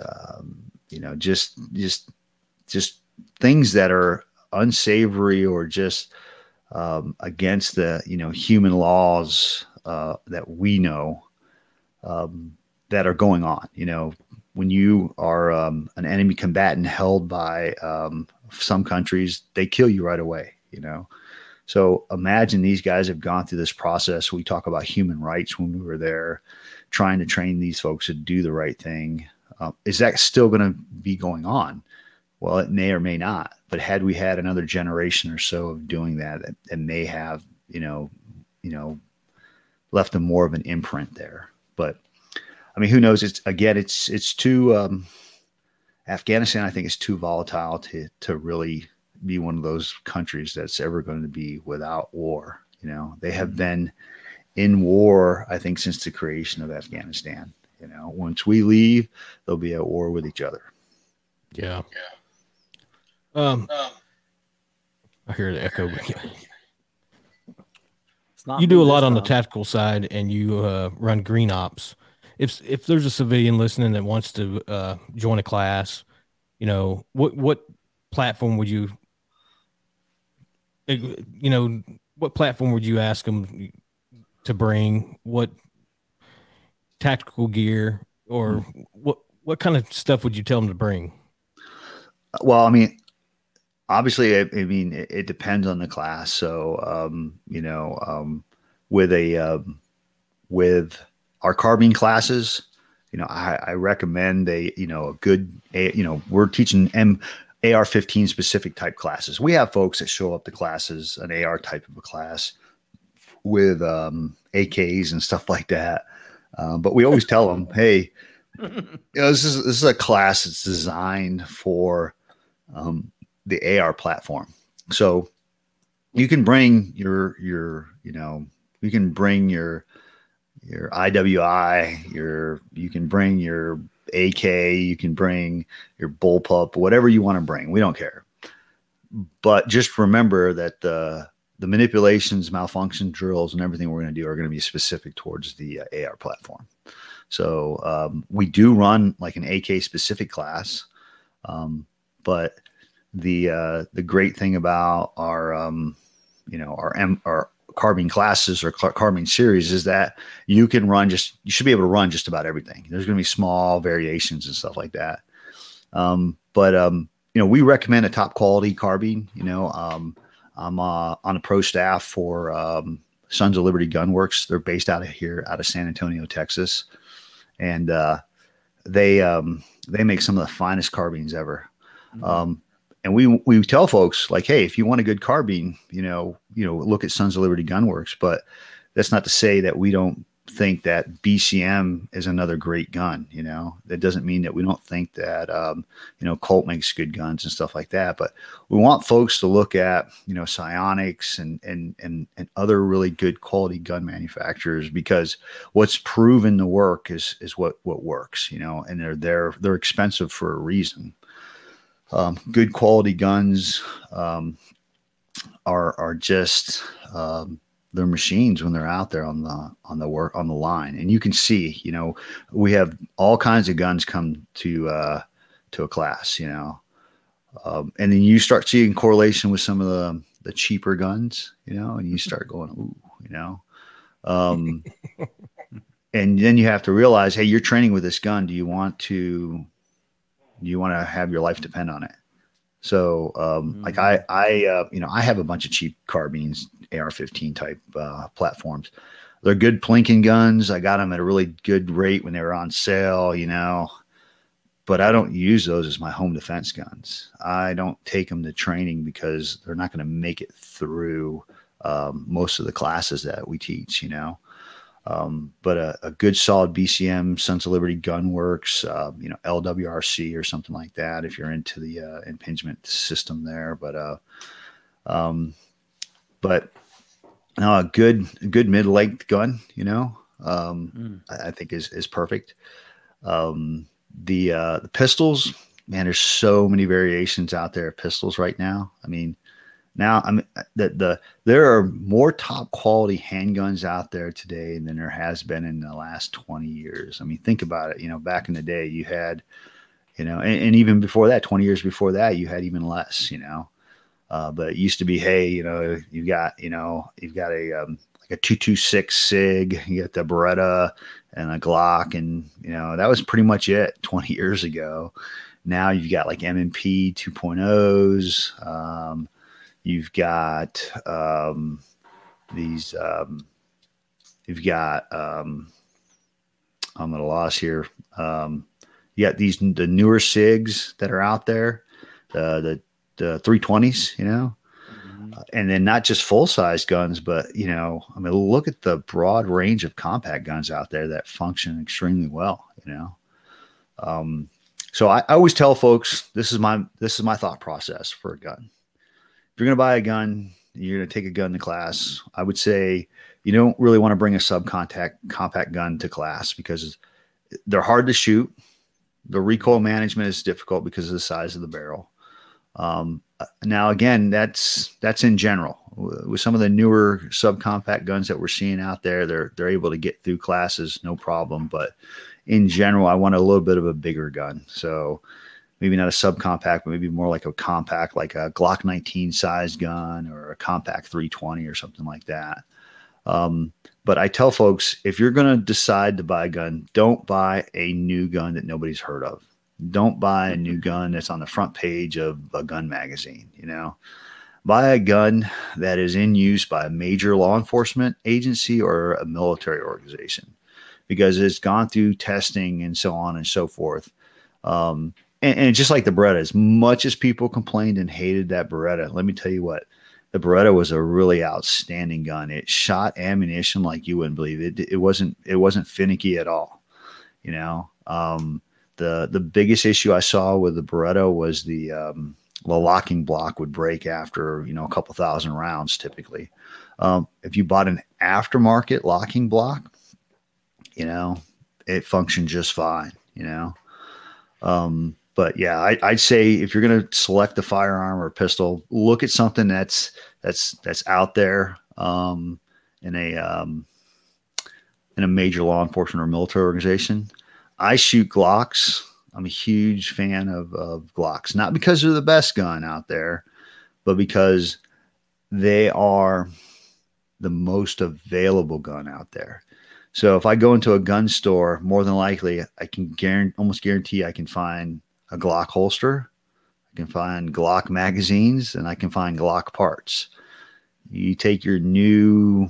just things that are unsavory or just, against the, human laws, that we know, that are going on, when you are, an enemy combatant held by, some countries, they kill you right away, So imagine these guys have gone through this process. We talk about human rights when we were there, trying to train these folks to do the right thing. Is that still going to be going on? Well, it may or may not. But had we had another generation or so of doing that, it may have, left them more of an imprint there. But I mean, who knows? It's too Afghanistan. I think is too volatile to really be one of those countries that's ever going to be without war. They have been in war, I think, since the creation of Afghanistan. Once we leave, they'll be at war with each other. Yeah. I hear the echo. You do a lot on the tactical side, and you run green ops. If there's a civilian listening that wants to join a class, what platform would you, what platform would you ask them to bring? What tactical gear, or what kind of stuff would you tell them to bring? Well, I mean, obviously, it depends on the class. So, with our carbine classes, I recommend a good, we're teaching AR-15 specific type classes. We have folks that show up to classes, an AR type of a class with AKs and stuff like that. But we always tell them, hey, this is a class that's designed for the AR platform. So you can bring your you can bring your IWI, you can bring your AK, you can bring your bullpup, whatever you want to bring. We don't care. But just remember that the manipulations, malfunction drills, and everything we're going to do are going to be specific towards the AR platform. So we do run like an AK specific class, but the great thing about our carbine classes or carbine series is that you should be able to run just about everything. There's going to be small variations and stuff like that. But we recommend a top quality carbine. I'm on the pro staff for Sons of Liberty Gunworks. They're based out of San Antonio, Texas. And they make some of the finest carbines ever. Mm-hmm. And we tell folks like, hey, if you want a good carbine, look at Sons of Liberty Gunworks. But that's not to say that we don't think that BCM is another great gun. That doesn't mean that we don't think that Colt makes good guns and stuff like that. But we want folks to look at Psionics and other really good quality gun manufacturers, because what's proven to work is what works. And they're expensive for a reason. Good quality guns are just they're machines when they're out there on the line. And you can see, we have all kinds of guns come to a class, and then you start seeing correlation with some of the cheaper guns, and you start going, ooh, and then you have to realize, hey, you're training with this gun. Do you want to have your life depend on it? So, like I have a bunch of cheap carbines, AR-15 type platforms. They're good plinking guns. I got them at a really good rate when they were on sale, but I don't use those as my home defense guns. I don't take them to training because they're not going to make it through most of the classes that we teach, But a good solid BCM, Sons of Liberty Gunworks, LWRC or something like that, if you're into the impingement system there. But a good mid-length gun, I think is perfect. The pistols, man, there's so many variations out there of pistols right now. I mean, there are more top quality handguns out there today than there has been in the last 20 years. I mean, think about it. Back in the day, you had, and even before that, 20 years before that, you had even less. But it used to be, hey, you've got a like a 226 SIG, you got the Beretta and a Glock, and that was pretty much it 20 years ago. Now you've got like M&P 2.0s. You've got these. You've got. I'm at a loss here. You got the newer SIGs that are out there, the 320s, and then not just full size guns, but look at the broad range of compact guns out there that function extremely well. So I always tell folks this is my thought process for a gun. If you're going to buy a gun, you're going to take a gun to class. I would say you don't really want to bring a compact gun to class because they're hard to shoot. The recoil management is difficult because of the size of the barrel. Now, again, that's in general. With some of the newer subcompact guns that we're seeing out there, they're able to get through classes, no problem. But in general, I want a little bit of a bigger gun. So maybe not a subcompact, but maybe more like a compact, like a Glock 19 size gun or a compact 320 or something like that. But I tell folks, if you're going to decide to buy a gun, don't buy a new gun that nobody's heard of. Don't buy a new gun that's on the front page of a gun magazine. Buy a gun that is in use by a major law enforcement agency or a military organization because it's gone through testing and so on and so forth. And just like the Beretta, as much as people complained and hated that Beretta, let me tell you what, the Beretta was a really outstanding gun. It shot ammunition like you wouldn't believe it. It wasn't finicky at all. The biggest issue I saw with the Beretta was the locking block would break after, a couple thousand rounds typically. If you bought an aftermarket locking block, it functioned just fine, But yeah, I'd say if you're going to select a firearm or a pistol, look at something that's out there in a major law enforcement or military organization. I shoot Glocks. I'm a huge fan of Glocks, not because they're the best gun out there, but because they are the most available gun out there. So if I go into a gun store, more than likely I can almost guarantee I can find a Glock holster, I can find Glock magazines, and I can find Glock parts. You take your new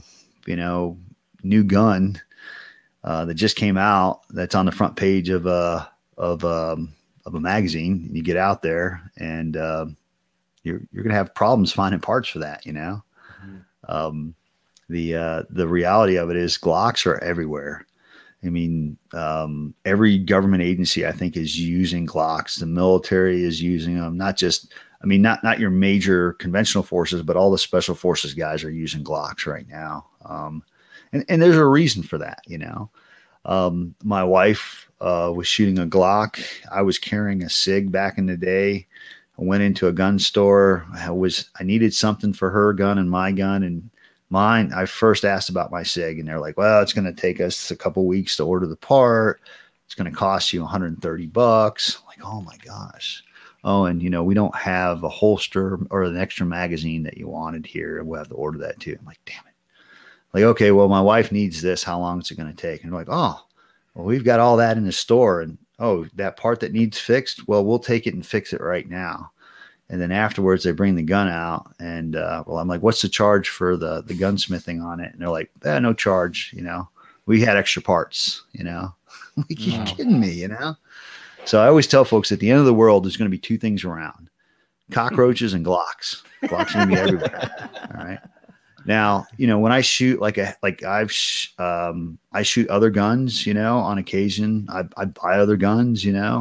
gun that just came out, that's on the front page of a magazine, and you get out there, and you're going to have problems finding parts for that. Mm-hmm. The reality of it is Glocks are everywhere. I mean, every government agency, I think, is using Glocks. The military is using them. Not your major conventional forces, but all the special forces guys are using Glocks right now. And there's a reason for that, My wife was shooting a Glock. I was carrying a SIG back in the day. I went into a gun store. I needed something for her gun and my gun, and mine, I first asked about my SIG, and they're like, well, it's going to take us a couple weeks to order the part. It's going to cost you $130. I'm like, oh my gosh. Oh, and we don't have a holster or an extra magazine that you wanted here. We'll have to order that too. I'm like, damn it. Like, okay, well, my wife needs this. How long is it going to take? And they're like, oh, well, we've got all that in the store. And that part that needs fixed. Well, we'll take it and fix it right now. And then afterwards, they bring the gun out, and I'm like, "What's the charge for the gunsmithing on it?" And they're like, "No charge. We had extra parts. Like, you kidding me? So I always tell folks at the end of the world, there's going to be two things around: cockroaches and Glocks. Glocks are going to be everywhere. All right. Now, when I shoot I shoot other guns. On occasion, I buy other guns.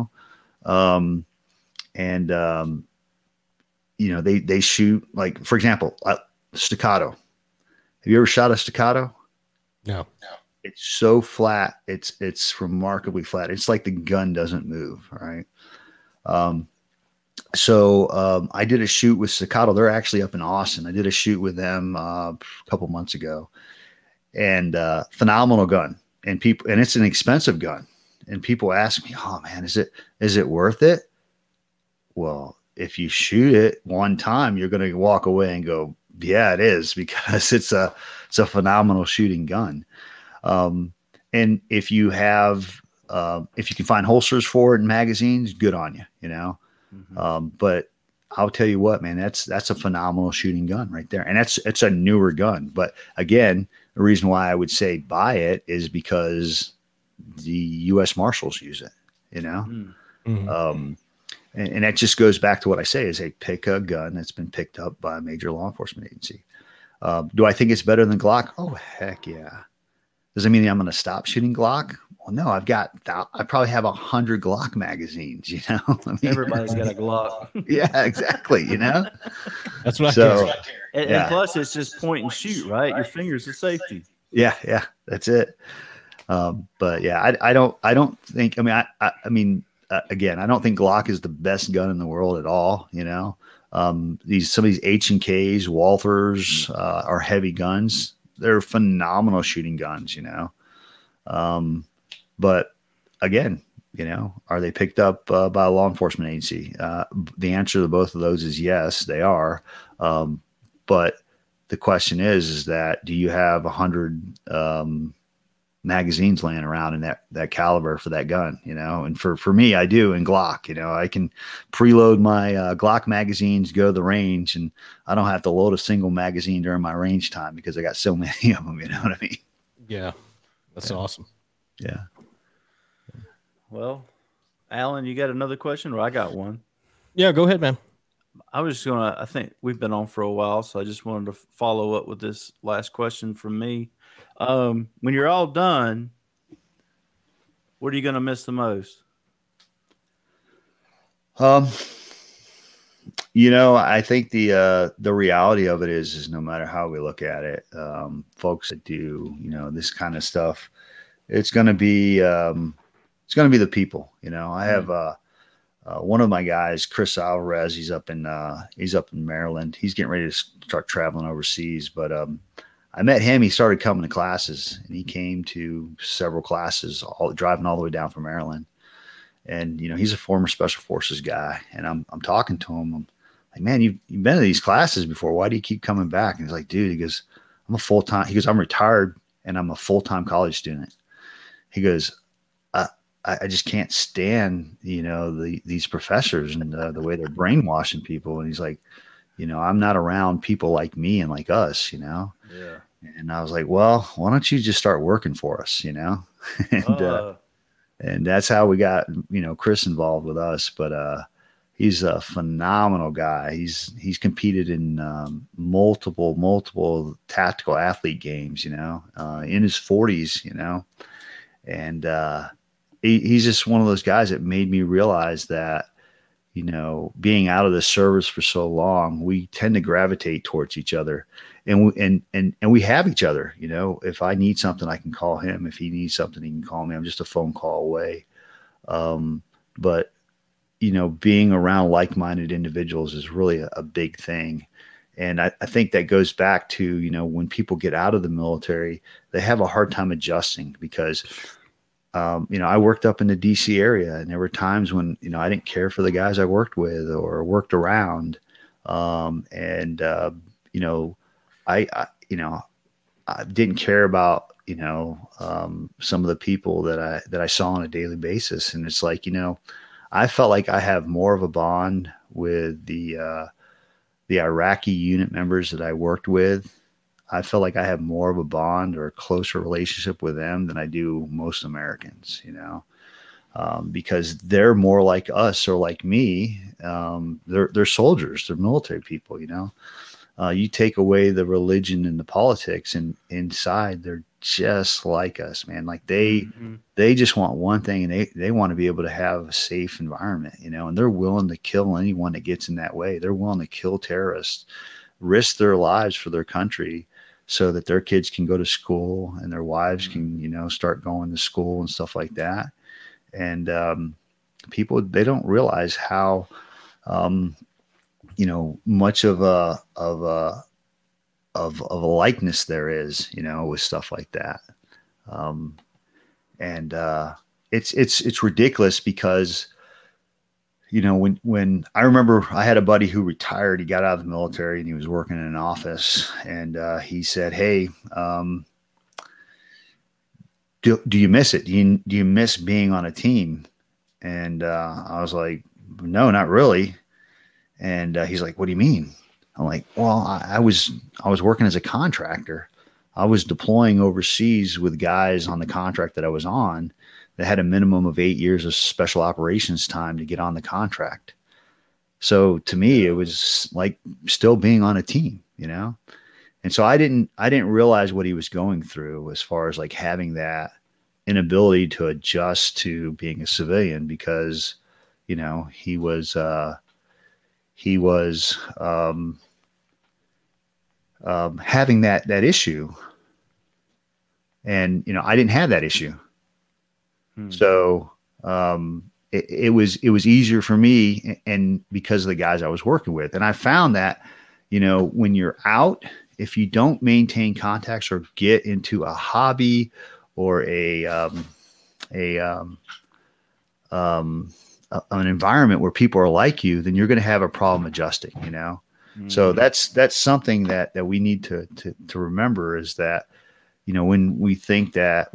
They shoot, like, for example, staccato. Have you ever shot a staccato? No. It's so flat. It's remarkably flat. It's like the gun doesn't move. Right. So I did a shoot with staccato. They're actually up in Austin. I did a shoot with them a couple months ago, and phenomenal gun. And it's an expensive gun. And people ask me, oh man, is it worth it? Well, if you shoot it one time, you're going to walk away and go, yeah, it is, because it's a phenomenal shooting gun. And if you can find holsters for it in magazines, good on you, Mm-hmm. But I'll tell you what, man, that's a phenomenal shooting gun right there. And it's a newer gun. But again, the reason why I would say buy it is because the U.S. Marshals use it, you know? Mm-hmm. And that just goes back to what I say is, hey, pick a gun that's been picked up by a major law enforcement agency. Do I think it's better than Glock? Oh, heck yeah. Does it mean I'm going to stop shooting Glock? Well, no, I probably have 100 Glock magazines, you know? I mean, Everybody's got a Glock. yeah, exactly. You know, That's what I so, carry. And plus, it's just point and shoot, right? Your fingers are safety. Yeah, that's it. But yeah, I don't think, I mean, again, I don't think Glock is the best gun in the world at all. You know, some of these H&Ks, Walthers, are heavy guns. They're phenomenal shooting guns, you know. But again, you know, are they picked up by a law enforcement agency? The answer to both of those is yes, they are. But the question is that do you have 100 magazines laying around in that caliber for that gun, you know? And for me, I do in Glock, you know, I can preload my Glock magazines, go to the range, and I don't have to load a single magazine during my range time because I got so many of them, you know what I mean? Yeah. That's awesome. Yeah. Well, Alan, you got another question, or I got one? Yeah, go ahead, man. I think we've been on for a while, so I just wanted to follow up with this last question from me. When you're all done, what are you going to miss the most? You know, I think the reality of it is no matter how we look at it, folks that do, you know, this kind of stuff, it's going to be the people, you know. I have, one of my guys, Chris Alvarez, he's up in Maryland. He's getting ready to start traveling overseas, but, I met him. He started coming to classes, and he came to several classes, driving all the way down from Maryland. And you know, he's a former Special Forces guy, and I'm talking to him. I'm like, man, you've been to these classes before. Why do you keep coming back? And he's like, dude, he goes, I'm retired, and I'm a full-time college student. He goes, I just can't stand, you know, these professors and the way they're brainwashing people. And he's like, you know, I'm not around people like me and like us, you know? Yeah. And I was like, well, why don't you just start working for us, you know? And that's how we got, you know, Chris involved with us. But he's a phenomenal guy. He's competed in multiple tactical athlete games, you know, in his 40s, you know. And he's just one of those guys that made me realize that, you know, being out of the service for so long, we tend to gravitate towards each other, and we have each other. You know, if I need something, I can call him. If he needs something, he can call me. I'm just a phone call away. But you know, being around like-minded individuals is really a big thing. And I think that goes back to, you know, when people get out of the military, they have a hard time adjusting because you know, I worked up in the DC area, and there were times when, you know, I didn't care for the guys I worked with or worked around. You know, I didn't care about, you know, some of the people that I saw on a daily basis. And it's like, you know, I felt like I have more of a bond with the Iraqi unit members that I worked with. I feel like I have more of a bond or a closer relationship with them than I do most Americans, you know, because they're more like us or like me. They're soldiers, they're military people, you know. You take away the religion and the politics, and inside they're just like us, man. Like they just want one thing, and they want to be able to have a safe environment, you know, and they're willing to kill anyone that gets in that way. They're willing to kill terrorists, risk their lives for their country so that their kids can go to school and their wives can, you know, start going to school and stuff like that. And people, they don't realize how, you know, much of a likeness there is, you know, with stuff like that. It's ridiculous because, you know, when I remember I had a buddy who retired, he got out of the military and he was working in an office, and he said, hey, do you miss it? Do you miss being on a team? And I was like, no, not really. And he's like, what do you mean? I'm like, well, I was working as a contractor. I was deploying overseas with guys on the contract that I was on that had a minimum of 8 years of special operations time to get on the contract. So to me, it was like still being on a team, you know? And so I didn't realize what he was going through as far as like having that inability to adjust to being a civilian, because, you know, he was having that issue. And, you know, I didn't have that issue. So it was easier for me, and because of the guys I was working with. And I found that, you know, when you're out, if you don't maintain contacts or get into a hobby or an environment where people are like you, then you're going to have a problem adjusting, you know? So that's something that we need to remember, is that, you know, when we think that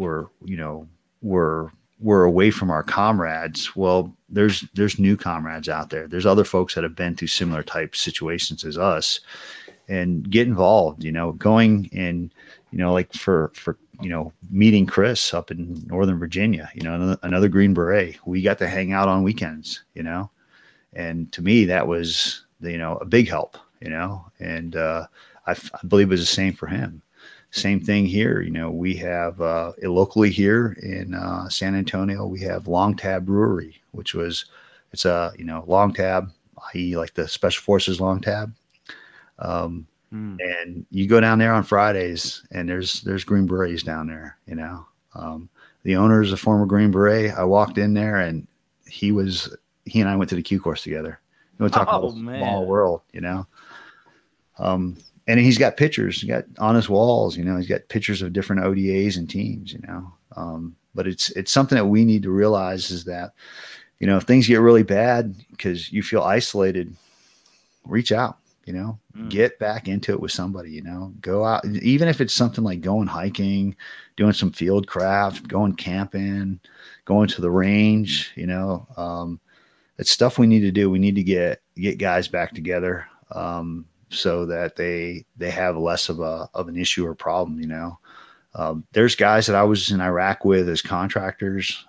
we're away from our comrades, well, there's new comrades out there. There's other folks that have been through similar type situations as us, and get involved, you know, going and, you know, like for, you know, meeting Chris up in Northern Virginia, you know, another Green Beret, we got to hang out on weekends, you know, and to me, that was, you know, a big help, you know, and I believe it was the same for him. Same thing here. You know, we have locally here in San Antonio, we have Long Tab Brewery, it's a, you know, long tab, i.e. like the Special Forces long tab. And you go down there on Fridays and there's Green Berets down there, you know. The owner is a former Green Beret. I walked in there and he and I went to the Q course together. You know, talk about a small world, you know. And he's got pictures, on his walls, you know, he's got pictures of different ODAs and teams, you know. But it's something that we need to realize, is that, you know, if things get really bad because you feel isolated, reach out, you know, get back into it with somebody, you know, go out, even if it's something like going hiking, doing some field craft, going camping, going to the range, you know. It's stuff we need to do. We need to get guys back together, so that they have less of an issue or problem, you know. There's guys that I was in Iraq with as contractors,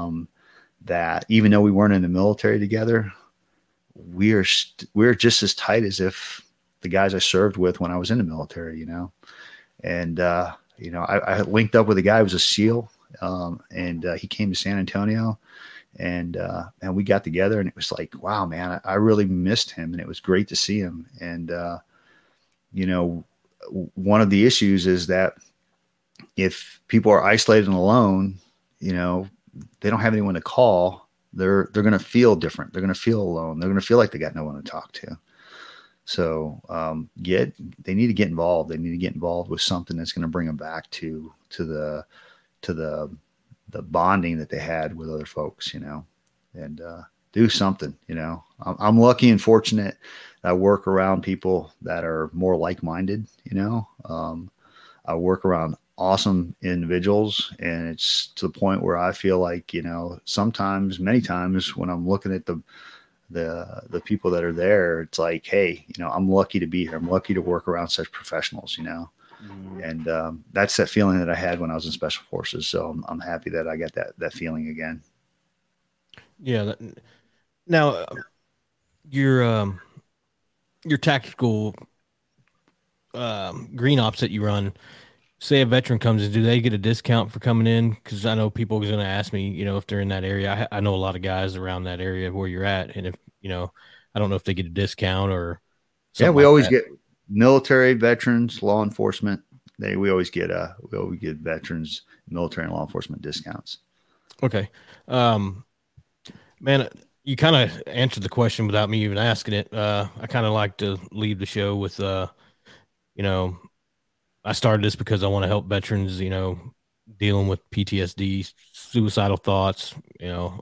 that even though we weren't in the military together, we're just as tight as if the guys I served with when I was in the military, you know. And you know, I linked up with a guy who was a SEAL, and he came to San Antonio, and we got together, and it was like, wow, man, I really missed him, and it was great to see him. And you know, one of the issues is that if people are isolated and alone, you know, they don't have anyone to call, they're going to feel different. They're going to feel alone. They're going to feel like they got no one to talk to. So they need to get involved. They need to get involved with something that's going to bring them back to the bonding that they had with other folks, you know, and do something, you know. I'm lucky and fortunate that I work around people that are more like-minded, you know. I work around awesome individuals, and it's to the point where I feel like, you know, many times when I'm looking at the people that are there, it's like, hey, you know, I'm lucky to be here. I'm lucky to work around such professionals, you know. And that's that feeling that I had when I was in Special Forces. So I'm happy that I got that feeling again. Yeah. Now, your tactical green ops that you run, say a veteran comes in, do they get a discount for coming in? Because I know people are going to ask me, you know, if they're in that area. I know a lot of guys around that area where you're at, and if, you know, I don't know if they get a discount or something. Yeah, we always get military, veterans, law enforcement. We always get veterans, military, and law enforcement discounts. Okay. Man, you kind of answered the question without me even asking it. I kind of like to leave the show with, you know, I started this because I want to help veterans, you know, dealing with PTSD, suicidal thoughts. You know,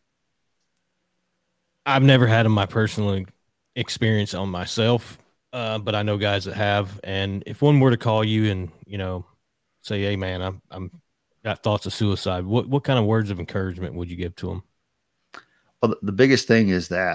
I've never had my personal experience on myself, but I know guys that have. And if one were to call you and, you know, say, hey man, I'm got thoughts of suicide, what kind of words of encouragement would you give to them? Well, the biggest thing is that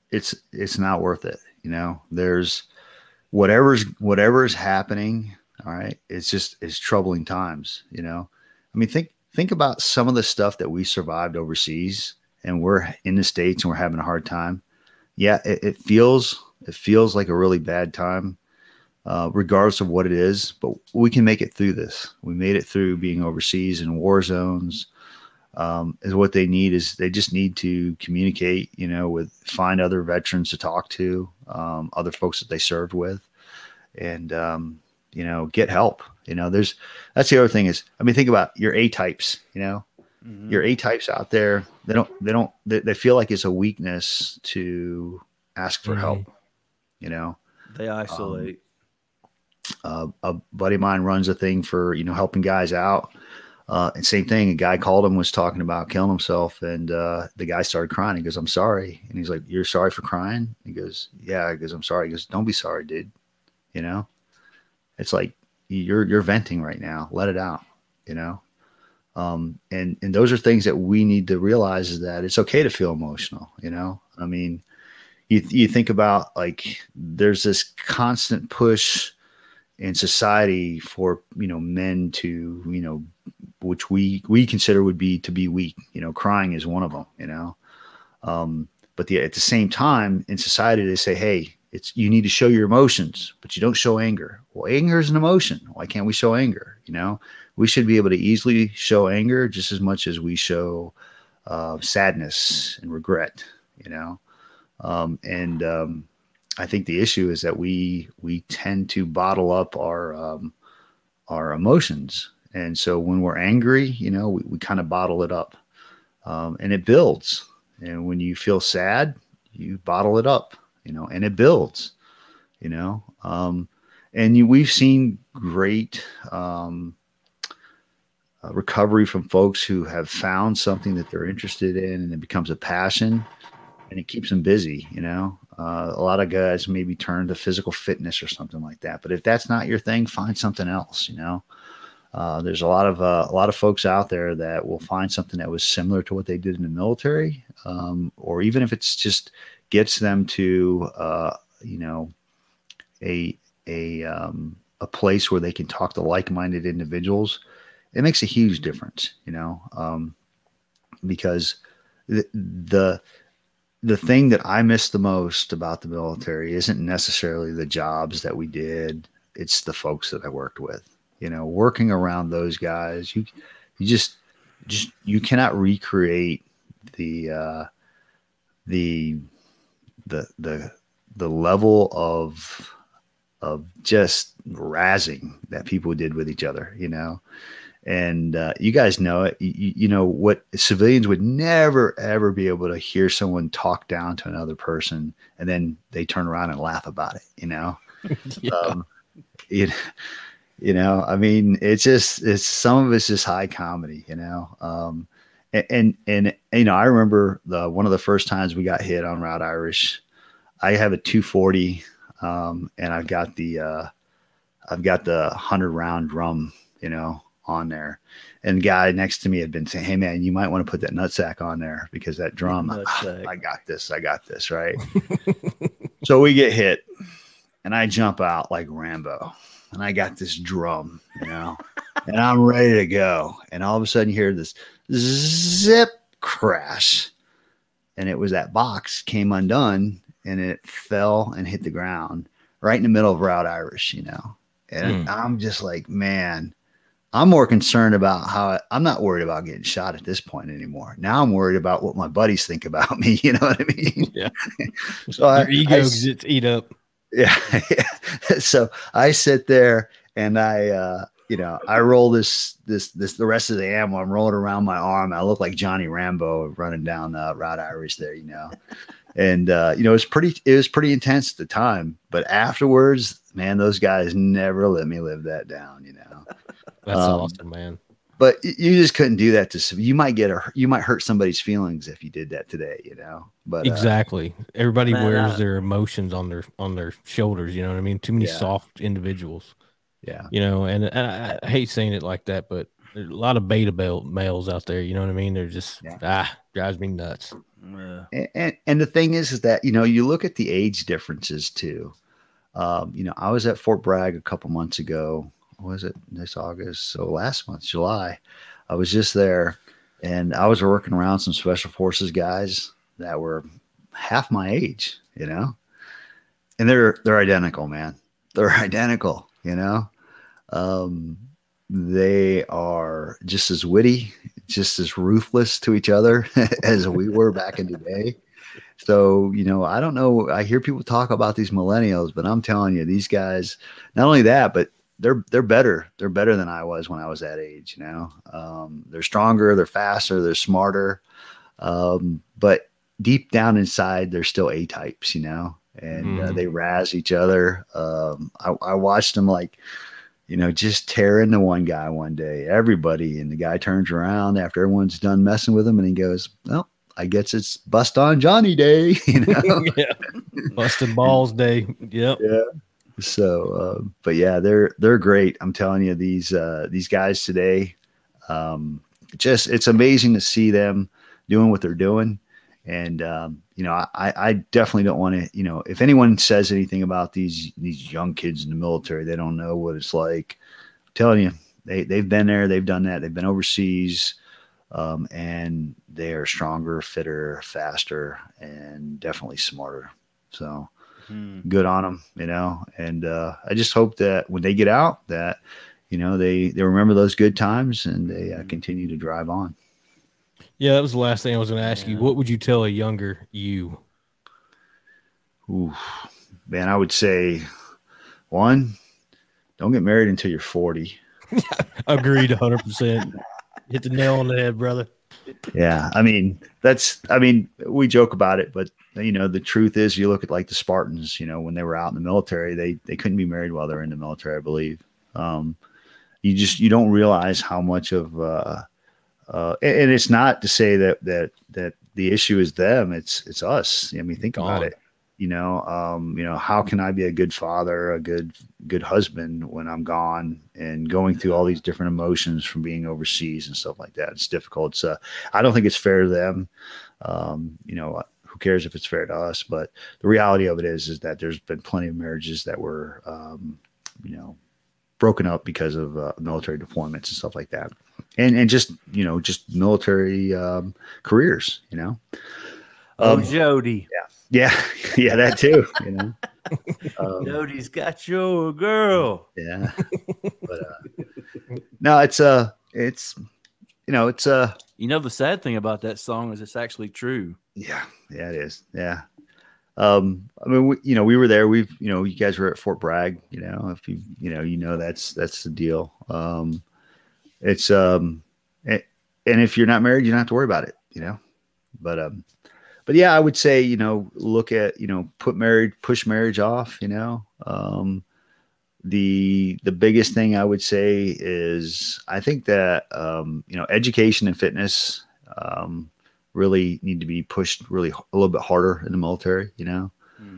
it's not worth it. You know, there's whatever is happening. All right. It's troubling times, you know. I mean, think about some of the stuff that we survived overseas and we're in the States and we're having a hard time. Yeah. It feels like a really bad time, regardless of what it is, but we can make it through this. We made it through being overseas in war zones. Is what they need is they just need to communicate, you know, find other veterans to talk to, other folks that they served with, and, you know, get help. You know, that's the other thing is, I mean, think about your A types, you know, your A types out there. They feel like it's a weakness to ask for help, you know, they isolate. A buddy of mine runs a thing for, you know, helping guys out. And same thing, a guy called him, was talking about killing himself. And the guy started crying. He goes, "I'm sorry." And he's like, "You're sorry for crying?" He goes, "Yeah." He goes, "I'm sorry." He goes, "Don't be sorry, dude." You know, it's like you're venting right now. Let it out, you know? And those are things that we need to realize, is that it's okay to feel emotional. You know, I mean, you think about, like, there's this constant push in society for, you know, men to, you know, which we consider would be to be weak. You know, crying is one of them, you know? But at the same time in society, they say, hey, you need to show your emotions, but you don't show anger. Well, anger is an emotion. Why can't we show anger? You know, we should be able to easily show anger just as much as we show sadness and regret, you know? I think the issue is that we tend to bottle up our emotions. And so when we're angry, you know, we kind of bottle it up, and it builds. And when you feel sad, you bottle it up, you know, and it builds, you know. We've seen great recovery from folks who have found something that they're interested in, and it becomes a passion, and it keeps them busy, you know. A lot of guys maybe turn to physical fitness or something like that. But if that's not your thing, find something else, you know. There's a lot of folks out there that will find something that was similar to what they did in the military, or even if it's just gets them to, you know, a place where they can talk to like-minded individuals. It makes a huge difference, you know, because the thing that I miss the most about the military isn't necessarily the jobs that we did. It's the folks that I worked with. You know, working around those guys, you cannot recreate the level of just razzing that people did with each other, you know. And you guys know it. You know what, civilians would never, ever be able to hear someone talk down to another person and then they turn around and laugh about it, you know. Yeah. You know, I mean, it's some of it's just high comedy, you know. And you know, I remember one of the first times we got hit on Route Irish. I have a 240, and I've got the 100-round drum, you know, on there. And the guy next to me had been saying, "Hey man, you might want to put that nutsack on there because that drum, I got this, right?" So we get hit, and I jump out like Rambo. And I got this drum, you know, and I'm ready to go. And all of a sudden you hear this zip crash. And it was that box came undone and it fell and hit the ground right in the middle of Route Irish, you know. And I'm just like, man, I'm more concerned about I'm not worried about getting shot at this point anymore. Now I'm worried about what my buddies think about me. You know what I mean? Yeah. So your ego gets eat up. Yeah. So I sit there and I roll this the rest of the ammo. I'm rolling around my arm. I look like Johnny Rambo running down Route Irish there, you know. And you know, it was pretty intense at the time, but afterwards, man, those guys never let me live that down, you know. That's awesome, man. But you just couldn't do that you might hurt somebody's feelings if you did that today, you know. But exactly, everybody wears their emotions on their shoulders. You know what I mean? Too many soft individuals. Yeah, you know, and I hate saying it like that, but There's a lot of beta males out there. You know what I mean? They're just drives me nuts. Yeah. And the thing is that, you know, you look at the age differences too. You know, I was at Fort Bragg a couple months ago. Was it this August? So last month, July, I was just there, and I was working around some special forces guys that were half my age, you know, and they're identical, man. They're identical, you know. Um, they are just as witty, just as ruthless to each other as we were back in the day. So, you know, I don't know. I hear people talk about these millennials, but I'm telling you, these guys, not only that, but they're better. They're better than I was when I was that age, you know. They're stronger, they're faster, they're smarter. But deep down inside, they're still A-types, you know, and they razz each other. I watched them like, you know, just tear into one guy one day, everybody. And the guy turns around after everyone's done messing with him and he goes, well, I guess it's bust on Johnny day, you know? Yeah. Busted balls day. Yep. Yeah. So, but yeah, they're great. I'm telling you, these guys today, just, it's amazing to see them doing what they're doing. And, you know, I definitely don't want to, you know, if anyone says anything about these young kids in the military, they don't know what it's like. I'm telling you, they've been there, they've done that. They've been overseas. And they are stronger, fitter, faster, and definitely smarter. So good on them, you know. And I just hope that when they get out, that you know they remember those good times and they continue to drive on. Yeah, that was the last thing I was going to ask you. What would you tell a younger you? Ooh, man, I would say one, don't get married until you're 40. Agreed, 100%. Hit the nail on the head, brother. Yeah. I mean, we joke about it, but you know, the truth is you look at like the Spartans, you know, when they were out in the military, they couldn't be married while they're in the military, I believe. You don't realize how much of, and it's not to say that the issue is them. It's us. I mean, think about it. You know, how can I be a good father, a good husband when I'm gone and going through all these different emotions from being overseas and stuff like that? It's difficult. So I don't think it's fair to them. You know, who cares if it's fair to us? But the reality of it is that there's been plenty of marriages that were, you know, broken up because of military deployments and stuff like that. And just, you know, just military careers, you know. Jody. Yeah, that too. You know, Jody's got your girl. Yeah, but no, it's you know, it's you know, the sad thing about that song is it's actually true. Yeah, it is. Yeah. I mean, we were there. You guys were at Fort Bragg. You know, if that's the deal. It's and if you're not married, you don't have to worry about it. You know, but yeah, I would say, you know, look at, you know, push marriage off, you know. The biggest thing I would say is I think that, you know, education and fitness really need to be pushed really a little bit harder in the military, you know.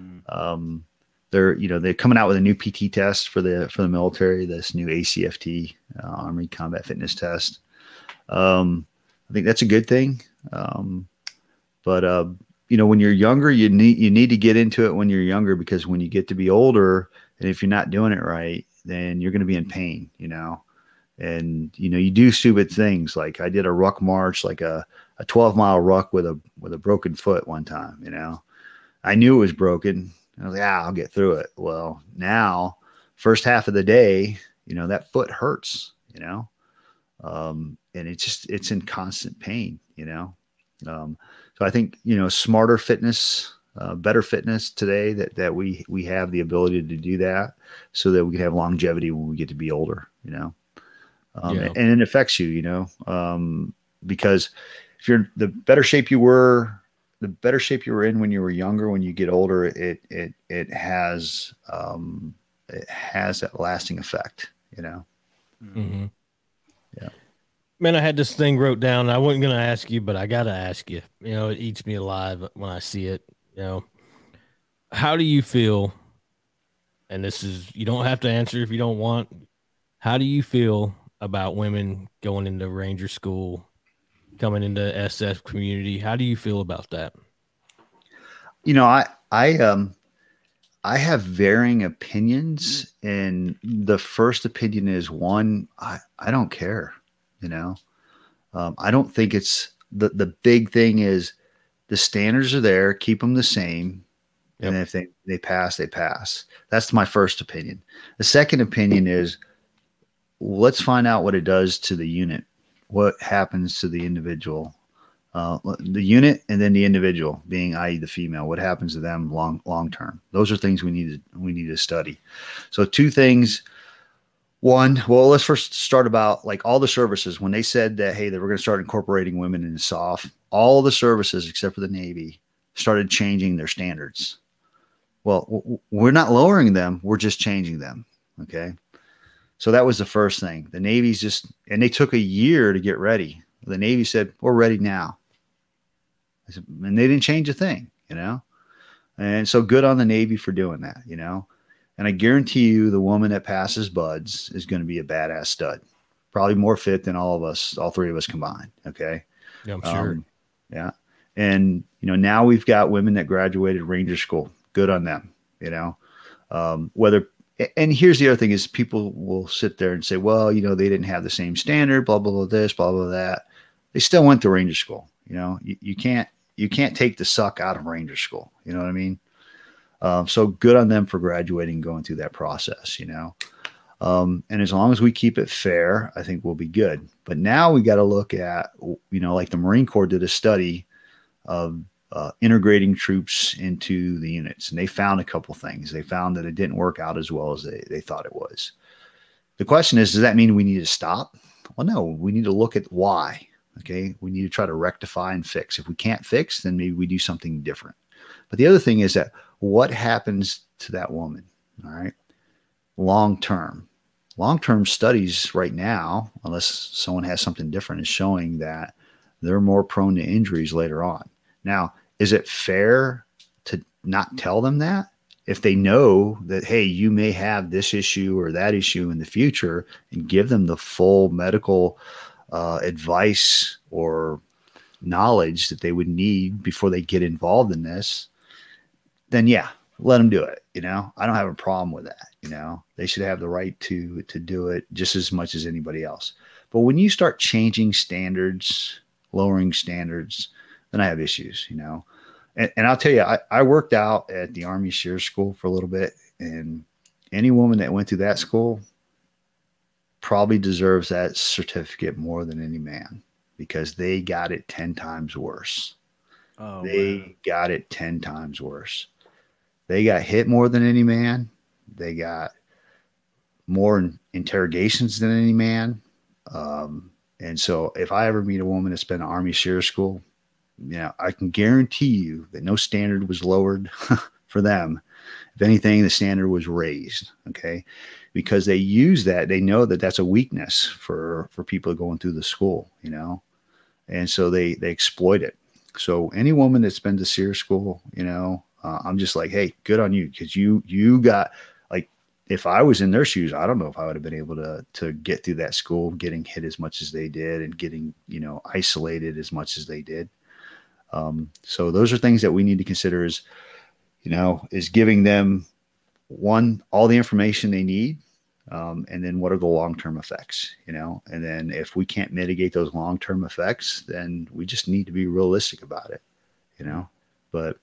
They're coming out with a new PT test for the military, this new ACFT, Army Combat Fitness Test. I think that's a good thing. But you know, when you're younger, you need to get into it when you're younger, because when you get to be older, and if you're not doing it right, then you're going to be in pain, you know. And you know, you do stupid things. Like I did a ruck march, like a 12-mile ruck with a broken foot one time. You know, I knew it was broken. I was like, I'll get through it. Well, now, first half of the day, you know, that foot hurts. You know, and it's in constant pain. You know. So I think, you know, smarter fitness, better fitness today that we have the ability to do that so that we can have longevity when we get to be older, you know, and it affects you, you know, because if you're the better shape you were in when you were younger, when you get older, it has that lasting effect, you know? Mm-hmm. Yeah. Man, I had this thing wrote down. I wasn't going to ask you, but I got to ask you. You know, it eats me alive when I see it. You know, how do you feel? And this is, you don't have to answer if you don't want. How do you feel about women going into Ranger school, coming into SF community. How do you feel about that? You know, I have varying opinions, and the first opinion is one, I don't care. You know, I don't think it's the big thing is the standards are there, keep them the same. Yep. And if they pass, they pass. That's my first opinion. The second opinion is let's find out what it does to the unit, what happens to the individual, the unit, and then the individual, being i.e. the female. What happens to them long term? Those are things we need to study. So two things. One, well, let's first start about like all the services. When they said that, hey, they were going to start incorporating women in SOF, all the services except for the Navy started changing their standards. Well, we're not lowering them. We're just changing them. Okay. So that was the first thing. The Navy's and they took a year to get ready. The Navy said, we're ready now. And they didn't change a thing, you know? And so good on the Navy for doing that, you know? And I guarantee you the woman that passes BUD/S is going to be a badass stud, probably more fit than all three of us combined. Okay. Yeah, I'm sure. Yeah. And, you know, now we've got women that graduated Ranger school. Good on them, you know, and here's the other thing is people will sit there and say, well, you know, they didn't have the same standard, blah, blah, blah, this, blah, blah, that. They still went to Ranger school. You know, you can't take the suck out of Ranger school. You know what I mean? So good on them for graduating and going through that process, you know? And as long as we keep it fair, I think we'll be good. But now we got to look at, you know, like the Marine Corps did a study of integrating troops into the units. And they found a couple things. They found that it didn't work out as well as they thought it was. The question is, does that mean we need to stop? Well, no, we need to look at why. Okay. We need to try to rectify and fix. If we can't fix, then maybe we do something different. But the other thing is that what happens to that woman? All right. Long-term studies right now, unless someone has something different, is showing that they're more prone to injuries later on. Now, is it fair to not tell them that? If they know that, hey, you may have this issue or that issue in the future, and give them the full medical advice or knowledge that they would need before they get involved in this, then yeah, let them do it. You know, I don't have a problem with that. You know, they should have the right to do it just as much as anybody else. But when you start changing standards, lowering standards, then I have issues, you know. And I'll tell you, I worked out at the Army SEER School for a little bit, and any woman that went through that school probably deserves that certificate more than any man, because they got it 10 times worse. Oh, they got it 10 times worse. They got hit more than any man. They got more interrogations than any man. And so if I ever meet a woman that's been to Army SEER School, you know, I can guarantee you that no standard was lowered for them. If anything, the standard was raised. Okay. Because they use that. They know that that's a weakness for people going through the school, you know? And so they exploit it. So any woman that's been to SEER School, you know, I'm just like, hey, good on you. Cause you got, like, if I was in their shoes, I don't know if I would have been able to get through that school, getting hit as much as they did and getting, you know, isolated as much as they did. So those are things that we need to consider is, you know, is giving them all the information they need. And then what are the long-term effects, you know, and then if we can't mitigate those long-term effects, then we just need to be realistic about it, you know, but,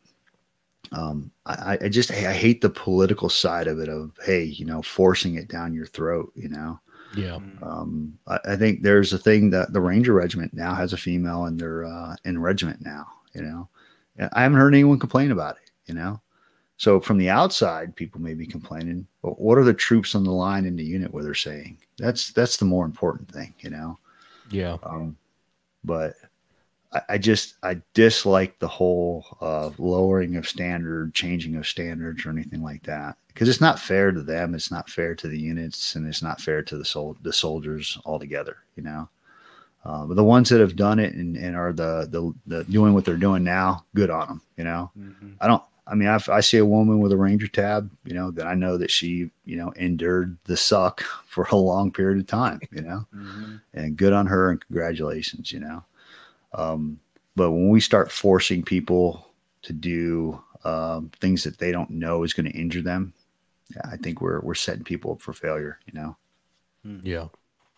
I hate the political side of it of, hey, you know, forcing it down your throat, you know? Yeah. I think there's a thing that the Ranger Regiment now has a female in their, in regiment now, you know, I haven't heard anyone complain about it, you know? So from the outside, people may be complaining, but what are the troops on the line in the unit where they're saying? That's the more important thing, you know? Yeah. But I dislike the whole lowering of standard, changing of standards or anything like that, because it's not fair to them. It's not fair to the units, and it's not fair to the soldiers altogether, you know? But the ones that have done it and are the doing what they're doing now, good on them, you know? Mm-hmm. I mean, I see a woman with a Ranger tab, you know, that I know that she, you know, endured the suck for a long period of time, you know, and good on her and congratulations, you know. But when we start forcing people to do things that they don't know is going to injure them, I think we're setting people up for failure, you know. Yeah.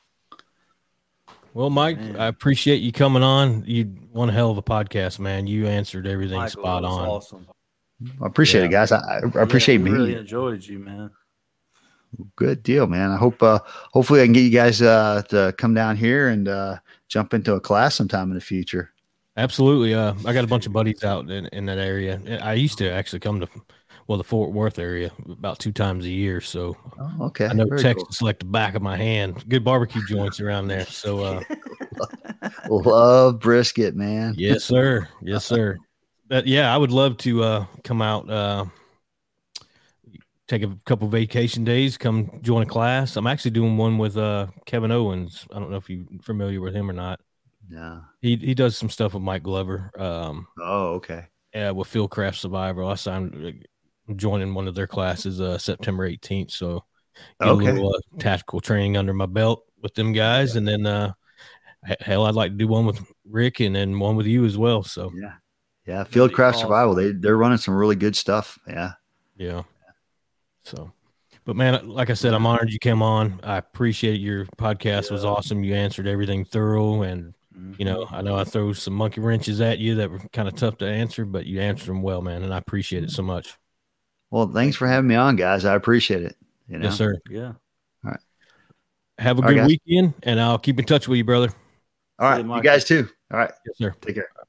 Well, Mike, I appreciate you coming on. You one hell of a podcast, man. You answered everything Michael, spot on. Awesome. I appreciate it, guys. I appreciate me. Really enjoyed you, man. Good deal, man. I hope hopefully I can get you guys to come down here and jump into a class sometime in the future. Absolutely. I got a bunch of buddies out in that area. I used to actually come to the Fort Worth area about 2 times a year. So okay. I know Texas like the back of my hand. Good barbecue joints around there. So love brisket, man. Yes, sir. Yes, sir. I would love to come out, take a couple vacation days, come join a class. I'm actually doing one with Kevin Owens. I don't know if you're familiar with him or not. No. He does some stuff with Mike Glover. Okay. Yeah, with Fieldcraft Survival. I'm joining one of their classes September 18th. So get a little tactical training under my belt with them guys. And then hell, I'd like to do one with Rick and then one with you as well. So yeah. Fieldcraft Survival. They're running some really good stuff. Yeah. Yeah. So, but man, like I said, I'm honored you came on. I appreciate your podcast. Was awesome. You answered everything thorough, and you know I throw some monkey wrenches at you that were kind of tough to answer, but you answered them well, man, and I appreciate it so much. Well, thanks for having me on, guys. I appreciate it. You know? Yes, sir. Yeah. All right. Have a good weekend, and I'll keep in touch with you, brother. All right. You guys too. All right. Yes, sir. Take care.